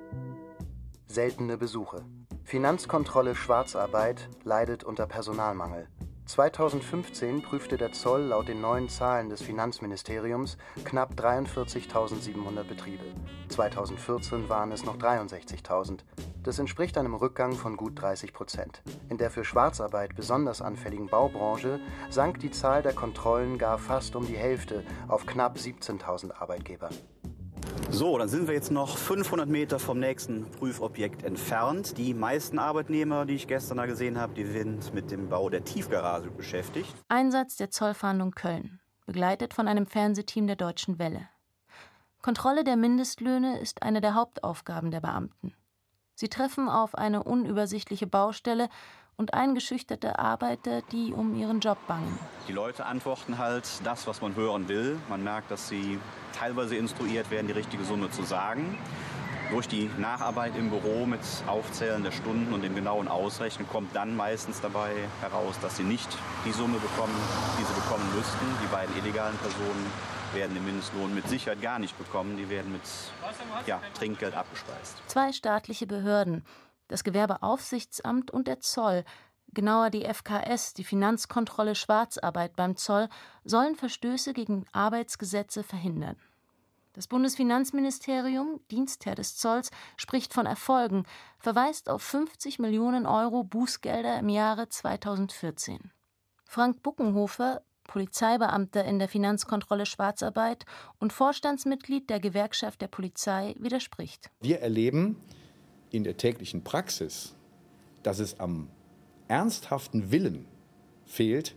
Seltene Besuche. Finanzkontrolle Schwarzarbeit leidet unter Personalmangel. 2015 prüfte der Zoll laut den neuen Zahlen des Finanzministeriums knapp 43.700 Betriebe. 2014 waren es noch 63.000. Das entspricht einem Rückgang von gut 30%. In der für Schwarzarbeit besonders anfälligen Baubranche sank die Zahl der Kontrollen gar fast um die Hälfte auf knapp 17.000 Arbeitgeber. So, dann sind wir jetzt noch 500 Meter vom nächsten Prüfobjekt entfernt. Die meisten Arbeitnehmer, die ich gestern da gesehen habe, die sind mit dem Bau der Tiefgarage beschäftigt. Einsatz der Zollfahndung Köln, begleitet von einem Fernsehteam der Deutschen Welle. Kontrolle der Mindestlöhne ist eine der Hauptaufgaben der Beamten. Sie treffen auf eine unübersichtliche Baustelle und eingeschüchterte Arbeiter, die um ihren Job bangen. Die Leute antworten halt das, was man hören will. Man merkt, dass sie teilweise instruiert werden, die richtige Summe zu sagen. Durch die Nacharbeit im Büro mit Aufzählen der Stunden und dem genauen Ausrechnen kommt dann meistens dabei heraus, dass sie nicht die Summe bekommen, die sie bekommen müssten. Die beiden illegalen Personen werden den Mindestlohn mit Sicherheit gar nicht bekommen. Die werden mit Trinkgeld abgespeist. 2 staatliche Behörden, das Gewerbeaufsichtsamt und der Zoll, genauer die FKS, die Finanzkontrolle Schwarzarbeit beim Zoll, sollen Verstöße gegen Arbeitsgesetze verhindern. Das Bundesfinanzministerium, Dienstherr des Zolls, spricht von Erfolgen, verweist auf 50 Millionen Euro Bußgelder im Jahre 2014. Frank Buckenhofer, Polizeibeamter in der Finanzkontrolle Schwarzarbeit und Vorstandsmitglied der Gewerkschaft der Polizei, widerspricht. Wir erleben in der täglichen Praxis, dass es am ernsthaften Willen fehlt,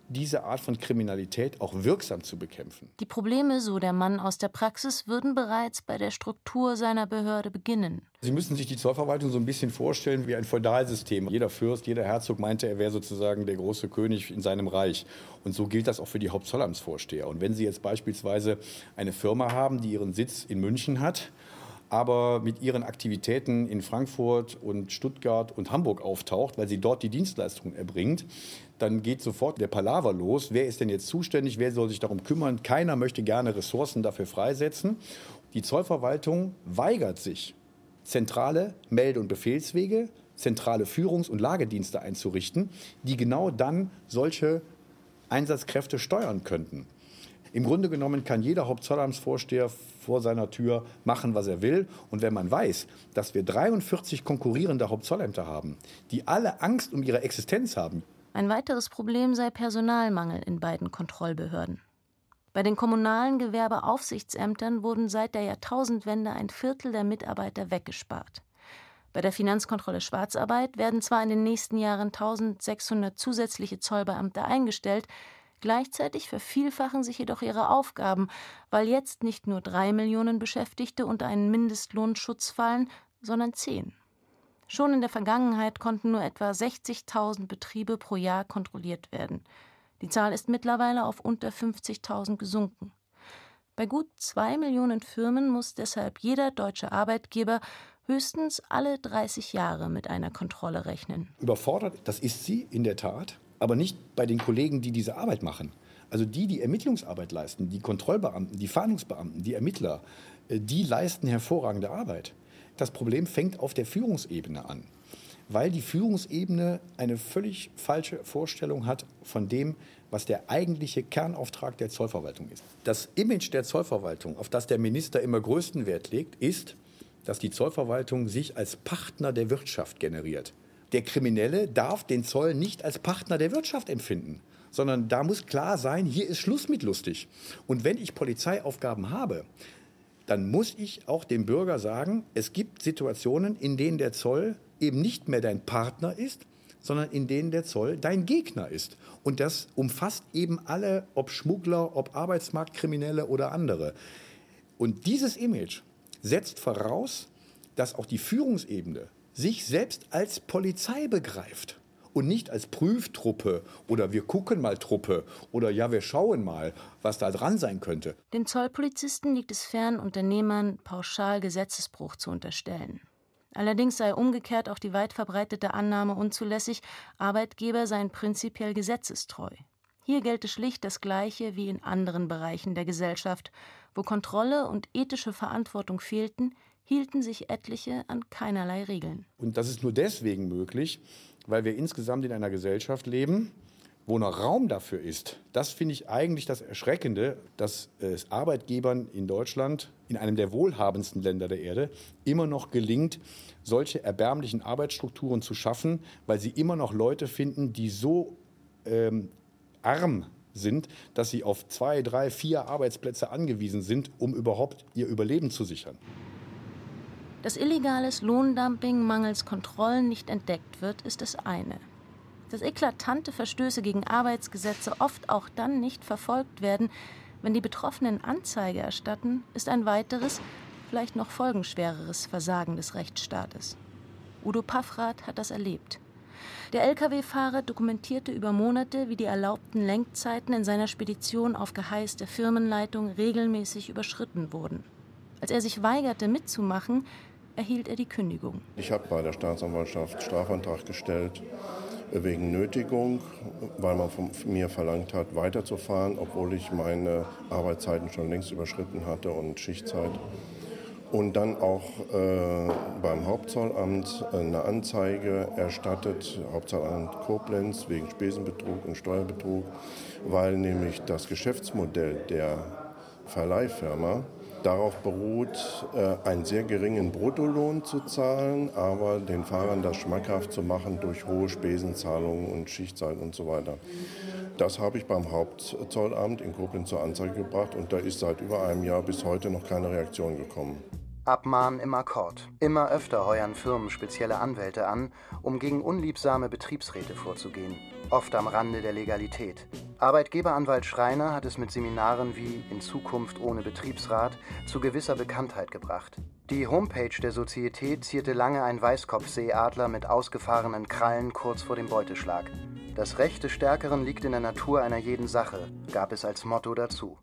diese Art von Kriminalität auch wirksam zu bekämpfen. Die Probleme, so der Mann aus der Praxis, würden bereits bei der Struktur seiner Behörde beginnen. Sie müssen sich die Zollverwaltung so ein bisschen vorstellen wie ein Feudalsystem. Jeder Fürst, jeder Herzog meinte, er wäre sozusagen der große König in seinem Reich. Und so gilt das auch für die Hauptzollamtsvorsteher. Und wenn Sie jetzt beispielsweise eine Firma haben, die ihren Sitz in München hat, aber mit ihren Aktivitäten in Frankfurt und Stuttgart und Hamburg auftaucht, weil sie dort die Dienstleistungen erbringt, dann geht sofort der Palaver los. Wer ist denn jetzt zuständig? Wer soll sich darum kümmern? Keiner möchte gerne Ressourcen dafür freisetzen. Die Zollverwaltung weigert sich, zentrale Melde- und Befehlswege, zentrale Führungs- und Lagedienste einzurichten, die genau dann solche Einsatzkräfte steuern könnten. Im Grunde genommen kann jeder Hauptzollamtsvorsteher vor seiner Tür machen, was er will. Und wenn man weiß, dass wir 43 konkurrierende Hauptzollämter haben, die alle Angst um ihre Existenz haben. Ein weiteres Problem sei Personalmangel in beiden Kontrollbehörden. Bei den kommunalen Gewerbeaufsichtsämtern wurden seit der Jahrtausendwende 1/4 der Mitarbeiter weggespart. Bei der Finanzkontrolle Schwarzarbeit werden zwar in den nächsten Jahren 1600 zusätzliche Zollbeamte eingestellt, gleichzeitig vervielfachen sich jedoch ihre Aufgaben, weil jetzt nicht nur 3 Millionen Beschäftigte unter einen Mindestlohnschutz fallen, sondern 10. Schon in der Vergangenheit konnten nur etwa 60.000 Betriebe pro Jahr kontrolliert werden. Die Zahl ist mittlerweile auf unter 50.000 gesunken. Bei gut 2 Millionen Firmen muss deshalb jeder deutsche Arbeitgeber höchstens alle 30 Jahre mit einer Kontrolle rechnen. Überfordert, das ist sie in der Tat, aber nicht bei den Kollegen, die diese Arbeit machen. Also die Ermittlungsarbeit leisten, die Kontrollbeamten, die Fahndungsbeamten, die Ermittler, die leisten hervorragende Arbeit. Das Problem fängt auf der Führungsebene an, weil die Führungsebene eine völlig falsche Vorstellung hat von dem, was der eigentliche Kernauftrag der Zollverwaltung ist. Das Image der Zollverwaltung, auf das der Minister immer größten Wert legt, ist, dass die Zollverwaltung sich als Partner der Wirtschaft generiert. Der Kriminelle darf den Zoll nicht als Partner der Wirtschaft empfinden, sondern da muss klar sein, hier ist Schluss mit lustig. Und wenn ich Polizeiaufgaben habe, dann muss ich auch dem Bürger sagen, es gibt Situationen, in denen der Zoll eben nicht mehr dein Partner ist, sondern in denen der Zoll dein Gegner ist. Und das umfasst eben alle, ob Schmuggler, ob Arbeitsmarktkriminelle oder andere. Und dieses Image setzt voraus, dass auch die Führungsebene sich selbst als Polizei begreift und nicht als Prüftruppe oder wir gucken mal Truppe oder ja, wir schauen mal, was da dran sein könnte. Den Zollpolizisten liegt es fern, Unternehmern pauschal Gesetzesbruch zu unterstellen. Allerdings sei umgekehrt auch die weit verbreitete Annahme unzulässig, Arbeitgeber seien prinzipiell gesetzestreu. Hier gelte schlicht das Gleiche wie in anderen Bereichen der Gesellschaft. Wo Kontrolle und ethische Verantwortung fehlten, hielten sich etliche an keinerlei Regeln. Und das ist nur deswegen möglich, weil wir insgesamt in einer Gesellschaft leben, wo noch Raum dafür ist. Das finde ich eigentlich das Erschreckende, dass es Arbeitgebern in Deutschland, in einem der wohlhabendsten Länder der Erde, immer noch gelingt, solche erbärmlichen Arbeitsstrukturen zu schaffen, weil sie immer noch Leute finden, die so arm sind, dass sie auf 2, 3, 4 Arbeitsplätze angewiesen sind, um überhaupt ihr Überleben zu sichern. Dass illegales Lohndumping mangels Kontrollen nicht entdeckt wird, ist das eine. Dass eklatante Verstöße gegen Arbeitsgesetze oft auch dann nicht verfolgt werden, wenn die Betroffenen Anzeige erstatten, ist ein weiteres, vielleicht noch folgenschwereres Versagen des Rechtsstaates. Udo Paffrath hat das erlebt. Der Lkw-Fahrer dokumentierte über Monate, wie die erlaubten Lenkzeiten in seiner Spedition auf Geheiß der Firmenleitung regelmäßig überschritten wurden. Als er sich weigerte mitzumachen, erhielt er die Kündigung. Ich habe bei der Staatsanwaltschaft Strafantrag gestellt wegen Nötigung, weil man von mir verlangt hat, weiterzufahren, obwohl ich meine Arbeitszeiten schon längst überschritten hatte und Schichtzeit. Und dann auch beim Hauptzollamt eine Anzeige erstattet, Hauptzollamt Koblenz, wegen Spesenbetrug und Steuerbetrug, weil nämlich das Geschäftsmodell der Verleihfirma darauf beruht, einen sehr geringen Bruttolohn zu zahlen, aber den Fahrern das schmackhaft zu machen durch hohe Spesenzahlungen und Schichtzeit und so weiter. Das habe ich beim Hauptzollamt in Koblenz zur Anzeige gebracht und da ist seit über einem Jahr bis heute noch keine Reaktion gekommen. Abmahnen im Akkord. Immer öfter heuern Firmen spezielle Anwälte an, um gegen unliebsame Betriebsräte vorzugehen. Oft am Rande der Legalität. Arbeitgeberanwalt Schreiner hat es mit Seminaren wie In Zukunft ohne Betriebsrat zu gewisser Bekanntheit gebracht. Die Homepage der Sozietät zierte lange ein Weißkopfseeadler mit ausgefahrenen Krallen kurz vor dem Beuteschlag. Das Recht des Stärkeren liegt in der Natur einer jeden Sache, gab es als Motto dazu.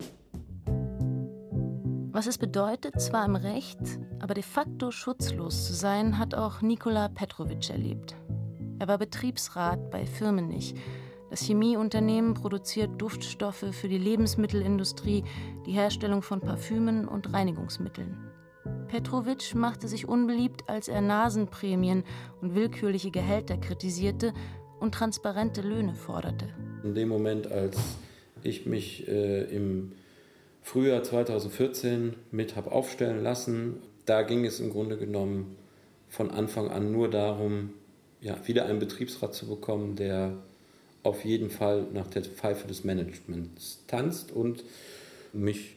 Was es bedeutet, zwar im Recht, aber de facto schutzlos zu sein, hat auch Nikola Petrovic erlebt. Er war Betriebsrat bei Firmenich. Das Chemieunternehmen produziert Duftstoffe für die Lebensmittelindustrie, die Herstellung von Parfümen und Reinigungsmitteln. Petrovic machte sich unbeliebt, als er Nasenprämien und willkürliche Gehälter kritisierte und transparente Löhne forderte. In dem Moment, als ich mich im Frühjahr 2014 mit habe aufstellen lassen, da ging es im Grunde genommen von Anfang an nur darum, wieder einen Betriebsrat zu bekommen, der auf jeden Fall nach der Pfeife des Managements tanzt und mich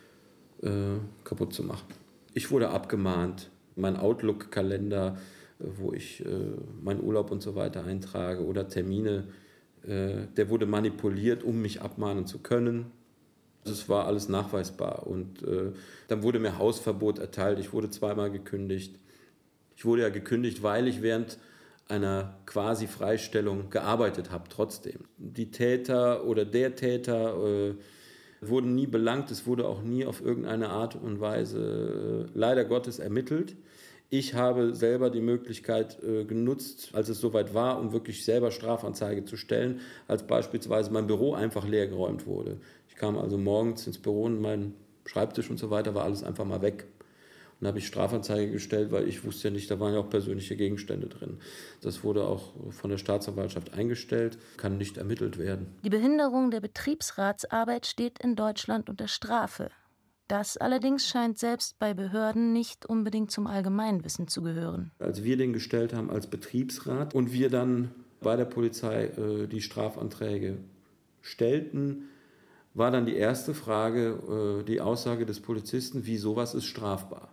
kaputt zu machen. Ich wurde abgemahnt. Mein Outlook-Kalender, wo ich meinen Urlaub und so weiter eintrage oder Termine, der wurde manipuliert, um mich abmahnen zu können. Es war alles nachweisbar und dann wurde mir Hausverbot erteilt. Ich wurde zweimal gekündigt. Ich wurde ja gekündigt, weil ich während einer quasi Freistellung gearbeitet habe, trotzdem. Die Täter oder der Täter wurden nie belangt. Es wurde auch nie auf irgendeine Art und Weise leider Gottes ermittelt. Ich habe selber die Möglichkeit genutzt, als es soweit war, um wirklich selber Strafanzeige zu stellen, als beispielsweise mein Büro einfach leergeräumt wurde. Ich kam also morgens ins Büro und mein Schreibtisch und so weiter war alles einfach mal weg. Und da habe ich Strafanzeige gestellt, weil ich wusste ja nicht, da waren ja auch persönliche Gegenstände drin. Das wurde auch von der Staatsanwaltschaft eingestellt, kann nicht ermittelt werden. Die Behinderung der Betriebsratsarbeit steht in Deutschland unter Strafe. Das allerdings scheint selbst bei Behörden nicht unbedingt zum Allgemeinwissen zu gehören. Als wir den gestellt haben als Betriebsrat und wir dann bei der Polizei die Strafanträge stellten, war dann die erste Frage, die Aussage des Polizisten, wie sowas ist strafbar.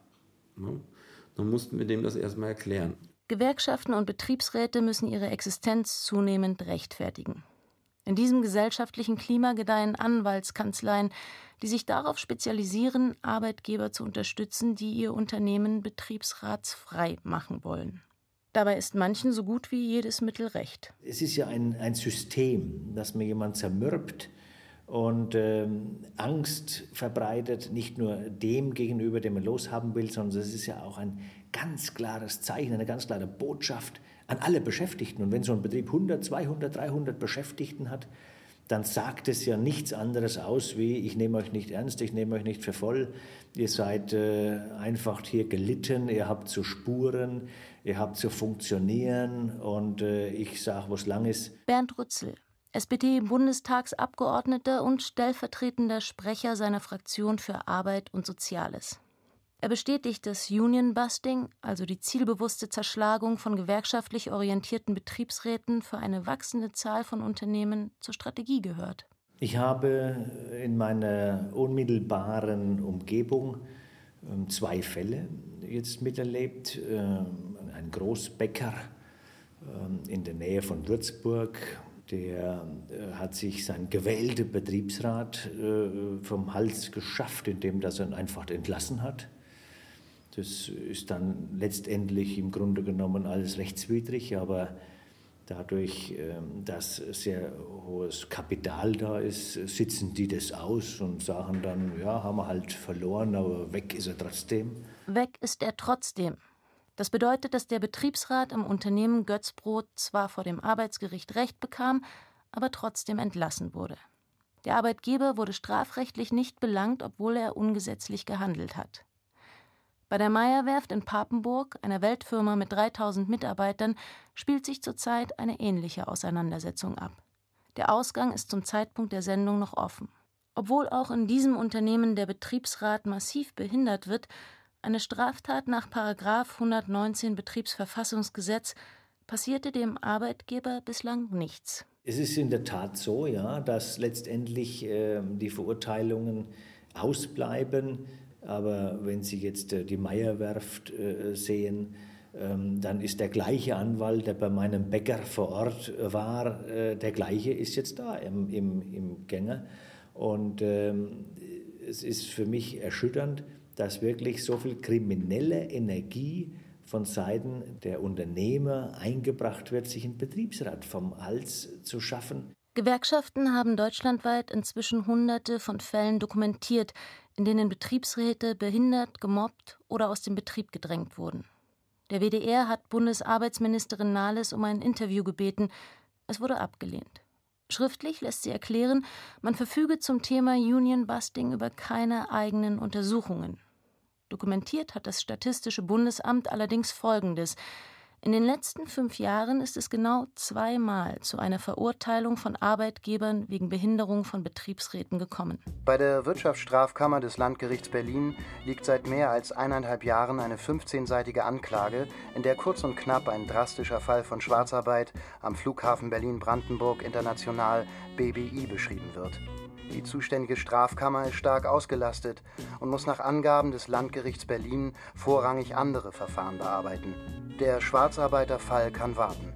Dann mussten wir dem das erstmal erklären. Gewerkschaften und Betriebsräte müssen ihre Existenz zunehmend rechtfertigen. In diesem gesellschaftlichen Klima gedeihen Anwaltskanzleien, die sich darauf spezialisieren, Arbeitgeber zu unterstützen, die ihr Unternehmen betriebsratsfrei machen wollen. Dabei ist manchen so gut wie jedes Mittel recht. Es ist ja ein System, dass man jemanden zermürbt und Angst verbreitet, nicht nur dem gegenüber, den man loshaben will, sondern es ist ja auch ein ganz klares Zeichen, eine ganz klare Botschaft an alle Beschäftigten. Und wenn so ein Betrieb 100, 200, 300 Beschäftigten hat, dann sagt es ja nichts anderes aus wie, ich nehme euch nicht ernst, ich nehme euch nicht für voll, ihr seid einfach hier gelitten, ihr habt zu spuren, ihr habt zu funktionieren und ich sage, wo es lang ist. Bernd Rützel, SPD-Bundestagsabgeordneter und stellvertretender Sprecher seiner Fraktion für Arbeit und Soziales. Er bestätigt, dass Union-Busting, also die zielbewusste Zerschlagung von gewerkschaftlich orientierten Betriebsräten für eine wachsende Zahl von Unternehmen, zur Strategie gehört. Ich habe in meiner unmittelbaren Umgebung 2 Fälle jetzt miterlebt. Ein Großbäcker in der Nähe von Würzburg, der hat sich sein gewählter Betriebsrat vom Hals geschafft, indem er ihn einfach entlassen hat. Das ist dann letztendlich im Grunde genommen alles rechtswidrig, aber dadurch, dass sehr hohes Kapital da ist, sitzen die das aus und sagen dann, ja, haben wir halt verloren, aber weg ist er trotzdem. Weg ist er trotzdem. Das bedeutet, dass der Betriebsrat im Unternehmen Götzbrot zwar vor dem Arbeitsgericht Recht bekam, aber trotzdem entlassen wurde. Der Arbeitgeber wurde strafrechtlich nicht belangt, obwohl er ungesetzlich gehandelt hat. Bei der Meyer-Werft in Papenburg, einer Weltfirma mit 3000 Mitarbeitern, spielt sich zurzeit eine ähnliche Auseinandersetzung ab. Der Ausgang ist zum Zeitpunkt der Sendung noch offen. Obwohl auch in diesem Unternehmen der Betriebsrat massiv behindert wird, eine Straftat nach § 119 Betriebsverfassungsgesetz, passierte dem Arbeitgeber bislang nichts. Es ist in der Tat so, ja, dass letztendlich die Verurteilungen ausbleiben. Aber wenn Sie jetzt die Meyer-Werft sehen, dann ist der gleiche Anwalt, der bei meinem Bäcker vor Ort war, der gleiche ist jetzt da im Gänger. Und es ist für mich erschütternd, dass wirklich so viel kriminelle Energie von Seiten der Unternehmer eingebracht wird, sich einen Betriebsrat vom Hals zu schaffen. Gewerkschaften haben deutschlandweit inzwischen Hunderte von Fällen dokumentiert, in denen Betriebsräte behindert, gemobbt oder aus dem Betrieb gedrängt wurden. Der WDR hat Bundesarbeitsministerin Nahles um ein Interview gebeten. Es wurde abgelehnt. Schriftlich lässt sie erklären, man verfüge zum Thema Union-Busting über keine eigenen Untersuchungen. Dokumentiert hat das Statistische Bundesamt allerdings Folgendes: In den letzten 5 Jahren ist es genau 2-mal zu einer Verurteilung von Arbeitgebern wegen Behinderung von Betriebsräten gekommen. Bei der Wirtschaftsstrafkammer des Landgerichts Berlin liegt seit mehr als 1,5 Jahren eine 15-seitige Anklage, in der kurz und knapp ein drastischer Fall von Schwarzarbeit am Flughafen Berlin-Brandenburg International BBI beschrieben wird. Die zuständige Strafkammer ist stark ausgelastet und muss nach Angaben des Landgerichts Berlin vorrangig andere Verfahren bearbeiten. Der Schwarzarbeiterfall kann warten.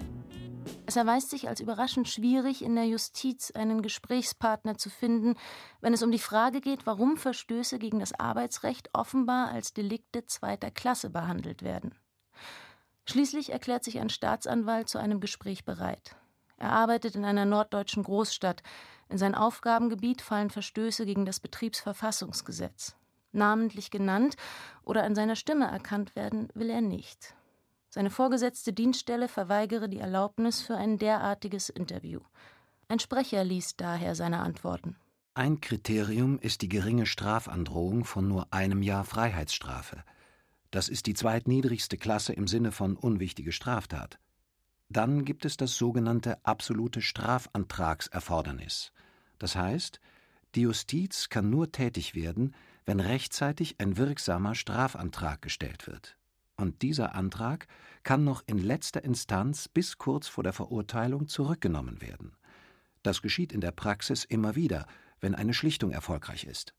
Es erweist sich als überraschend schwierig, in der Justiz einen Gesprächspartner zu finden, wenn es um die Frage geht, warum Verstöße gegen das Arbeitsrecht offenbar als Delikte 2. Klasse behandelt werden. Schließlich erklärt sich ein Staatsanwalt zu einem Gespräch bereit. Er arbeitet in einer norddeutschen Großstadt. In sein Aufgabengebiet fallen Verstöße gegen das Betriebsverfassungsgesetz. Namentlich genannt oder an seiner Stimme erkannt werden will er nicht. Seine vorgesetzte Dienststelle verweigere die Erlaubnis für ein derartiges Interview. Ein Sprecher liest daher seine Antworten. Ein Kriterium ist die geringe Strafandrohung von nur 1 Jahr Freiheitsstrafe. Das ist die zweitniedrigste Klasse im Sinne von unwichtige Straftat. Dann gibt es das sogenannte absolute Strafantragserfordernis. Das heißt, die Justiz kann nur tätig werden, wenn rechtzeitig ein wirksamer Strafantrag gestellt wird. Und dieser Antrag kann noch in letzter Instanz bis kurz vor der Verurteilung zurückgenommen werden. Das geschieht in der Praxis immer wieder, wenn eine Schlichtung erfolgreich ist.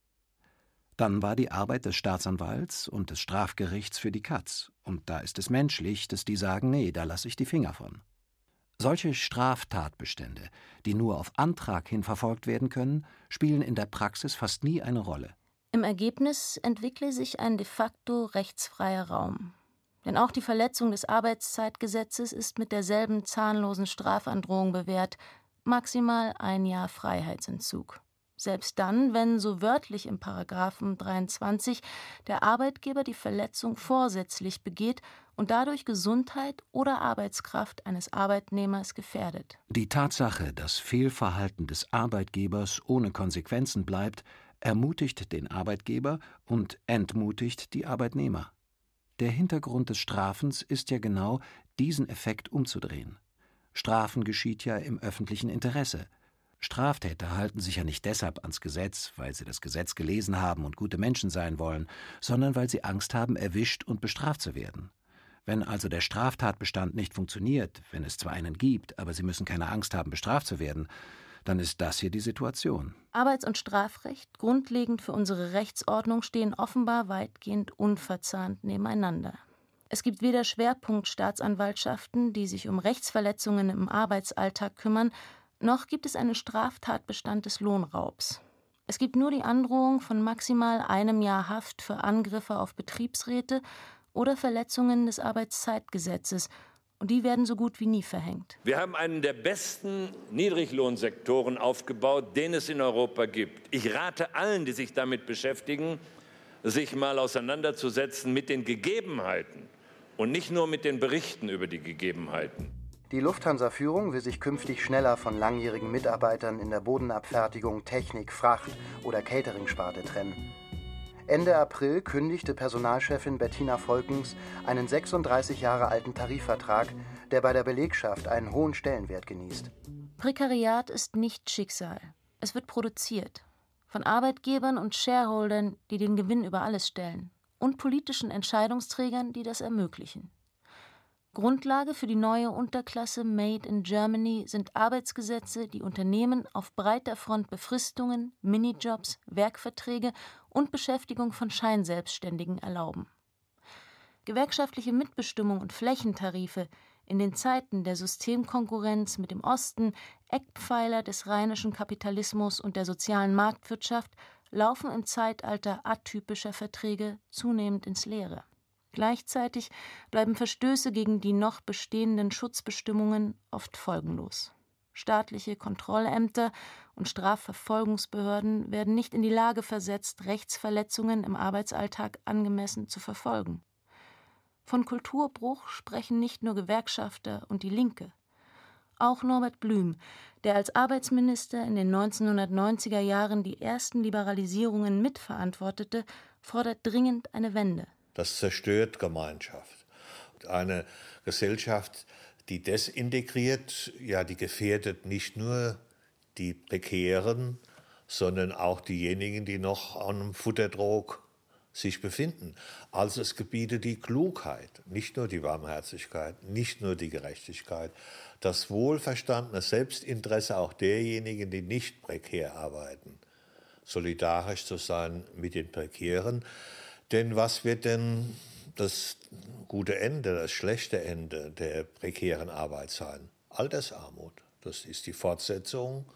Dann war die Arbeit des Staatsanwalts und des Strafgerichts für die Katz. Und da ist es menschlich, dass die sagen, nee, da lasse ich die Finger von. Solche Straftatbestände, die nur auf Antrag hin verfolgt werden können, spielen in der Praxis fast nie eine Rolle. Im Ergebnis entwickle sich ein de facto rechtsfreier Raum. Denn auch die Verletzung des Arbeitszeitgesetzes ist mit derselben zahnlosen Strafandrohung bewährt, maximal 1 Jahr Freiheitsentzug. Selbst dann, wenn, so wörtlich im Paragraphen 23, der Arbeitgeber die Verletzung vorsätzlich begeht und dadurch Gesundheit oder Arbeitskraft eines Arbeitnehmers gefährdet. Die Tatsache, dass Fehlverhalten des Arbeitgebers ohne Konsequenzen bleibt, ermutigt den Arbeitgeber und entmutigt die Arbeitnehmer. Der Hintergrund des Strafens ist ja genau, diesen Effekt umzudrehen. Strafen geschieht ja im öffentlichen Interesse. Straftäter halten sich ja nicht deshalb ans Gesetz, weil sie das Gesetz gelesen haben und gute Menschen sein wollen, sondern weil sie Angst haben, erwischt und bestraft zu werden. Wenn also der Straftatbestand nicht funktioniert, wenn es zwar einen gibt, aber sie müssen keine Angst haben, bestraft zu werden, dann ist das hier die Situation. Arbeits- und Strafrecht, grundlegend für unsere Rechtsordnung, stehen offenbar weitgehend unverzahnt nebeneinander. Es gibt weder Schwerpunktstaatsanwaltschaften, die sich um Rechtsverletzungen im Arbeitsalltag kümmern, noch gibt es einen Straftatbestand des Lohnraubs. Es gibt nur die Androhung von maximal 1 Jahr Haft für Angriffe auf Betriebsräte oder Verletzungen des Arbeitszeitgesetzes, und die werden so gut wie nie verhängt. Wir haben einen der besten Niedriglohnsektoren aufgebaut, den es in Europa gibt. Ich rate allen, die sich damit beschäftigen, sich mal auseinanderzusetzen mit den Gegebenheiten und nicht nur mit den Berichten über die Gegebenheiten. Die Lufthansa-Führung will sich künftig schneller von langjährigen Mitarbeitern in der Bodenabfertigung, Technik, Fracht oder Catering-Sparte trennen. Ende April kündigte Personalchefin Bettina Volkens einen 36 Jahre alten Tarifvertrag, der bei der Belegschaft einen hohen Stellenwert genießt. Prekariat ist nicht Schicksal. Es wird produziert. Von Arbeitgebern und Shareholdern, die den Gewinn über alles stellen. Und politischen Entscheidungsträgern, die das ermöglichen. Grundlage für die neue Unterklasse Made in Germany sind Arbeitsgesetze, die Unternehmen auf breiter Front Befristungen, Minijobs, Werkverträge und Beschäftigung von Scheinselbstständigen erlauben. Gewerkschaftliche Mitbestimmung und Flächentarife, in den Zeiten der Systemkonkurrenz mit dem Osten, Eckpfeiler des rheinischen Kapitalismus und der sozialen Marktwirtschaft, laufen im Zeitalter atypischer Verträge zunehmend ins Leere. Gleichzeitig bleiben Verstöße gegen die noch bestehenden Schutzbestimmungen oft folgenlos. Staatliche Kontrollämter und Strafverfolgungsbehörden werden nicht in die Lage versetzt, Rechtsverletzungen im Arbeitsalltag angemessen zu verfolgen. Von Kulturbruch sprechen nicht nur Gewerkschafter und die Linke. Auch Norbert Blüm, der als Arbeitsminister in den 1990er Jahren die ersten Liberalisierungen mitverantwortete, fordert dringend eine Wende. Das zerstört Gemeinschaft. Eine Gesellschaft, die desintegriert, ja, die gefährdet nicht nur die Prekären, sondern auch diejenigen, die noch an einem Futterdrog sich befinden. Also es gebietet die Klugheit, nicht nur die Barmherzigkeit, nicht nur die Gerechtigkeit, das wohlverstandene Selbstinteresse auch derjenigen, die nicht prekär arbeiten, solidarisch zu sein mit den Prekären. Denn was wird denn das gute Ende, das schlechte Ende der prekären Arbeit sein? Altersarmut. Das ist die Fortsetzung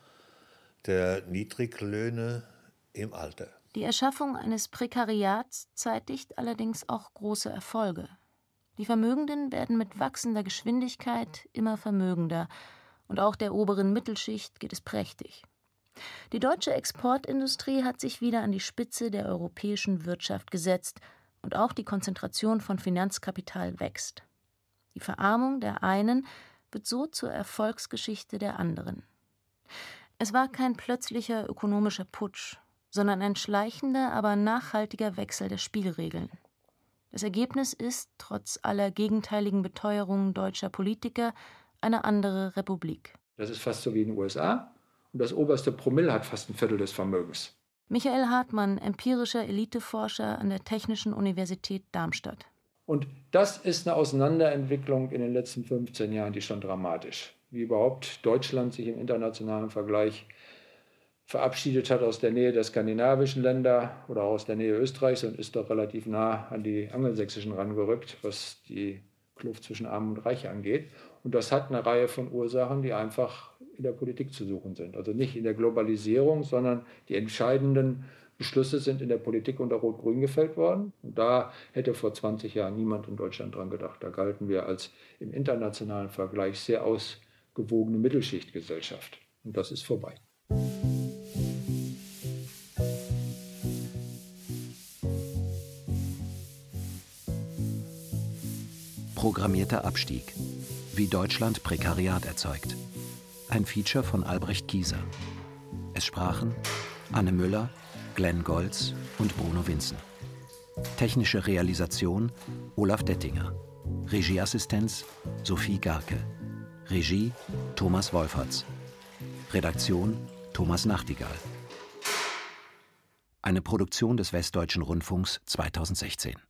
der Niedriglöhne im Alter. Die Erschaffung eines Prekariats zeitigt allerdings auch große Erfolge. Die Vermögenden werden mit wachsender Geschwindigkeit immer vermögender, und auch der oberen Mittelschicht geht es prächtig. Die deutsche Exportindustrie hat sich wieder an die Spitze der europäischen Wirtschaft gesetzt, und auch die Konzentration von Finanzkapital wächst. Die Verarmung der einen wird so zur Erfolgsgeschichte der anderen. Es war kein plötzlicher ökonomischer Putsch, sondern ein schleichender, aber nachhaltiger Wechsel der Spielregeln. Das Ergebnis ist, trotz aller gegenteiligen Beteuerungen deutscher Politiker, eine andere Republik. Das ist fast so wie in den USA. Und das oberste Promille hat fast ein Viertel des Vermögens. Michael Hartmann, empirischer Eliteforscher an der Technischen Universität Darmstadt. Und das ist eine Auseinanderentwicklung in den letzten 15 Jahren, die schon dramatisch. Wie überhaupt Deutschland sich im internationalen Vergleich verabschiedet hat aus der Nähe der skandinavischen Länder oder aus der Nähe Österreichs und ist doch relativ nah an die angelsächsischen rangerückt, was die Kluft zwischen Arm und Reich angeht. Und das hat eine Reihe von Ursachen, die einfach in der Politik zu suchen sind. Also nicht in der Globalisierung, sondern die entscheidenden Beschlüsse sind in der Politik unter Rot-Grün gefällt worden. Und da hätte vor 20 Jahren niemand in Deutschland dran gedacht. Da galten wir als im internationalen Vergleich sehr ausgewogene Mittelschichtgesellschaft. Und das ist vorbei. Programmierter Abstieg. Wie Deutschland Prekariat erzeugt. Ein Feature von Albrecht Kieser. Es sprachen Anne Müller, Glenn Golz und Bruno Winzen. Technische Realisation Olaf Dettinger. Regieassistenz Sophie Garke. Regie Thomas Wolferts. Redaktion Thomas Nachtigall. Eine Produktion des Westdeutschen Rundfunks 2016.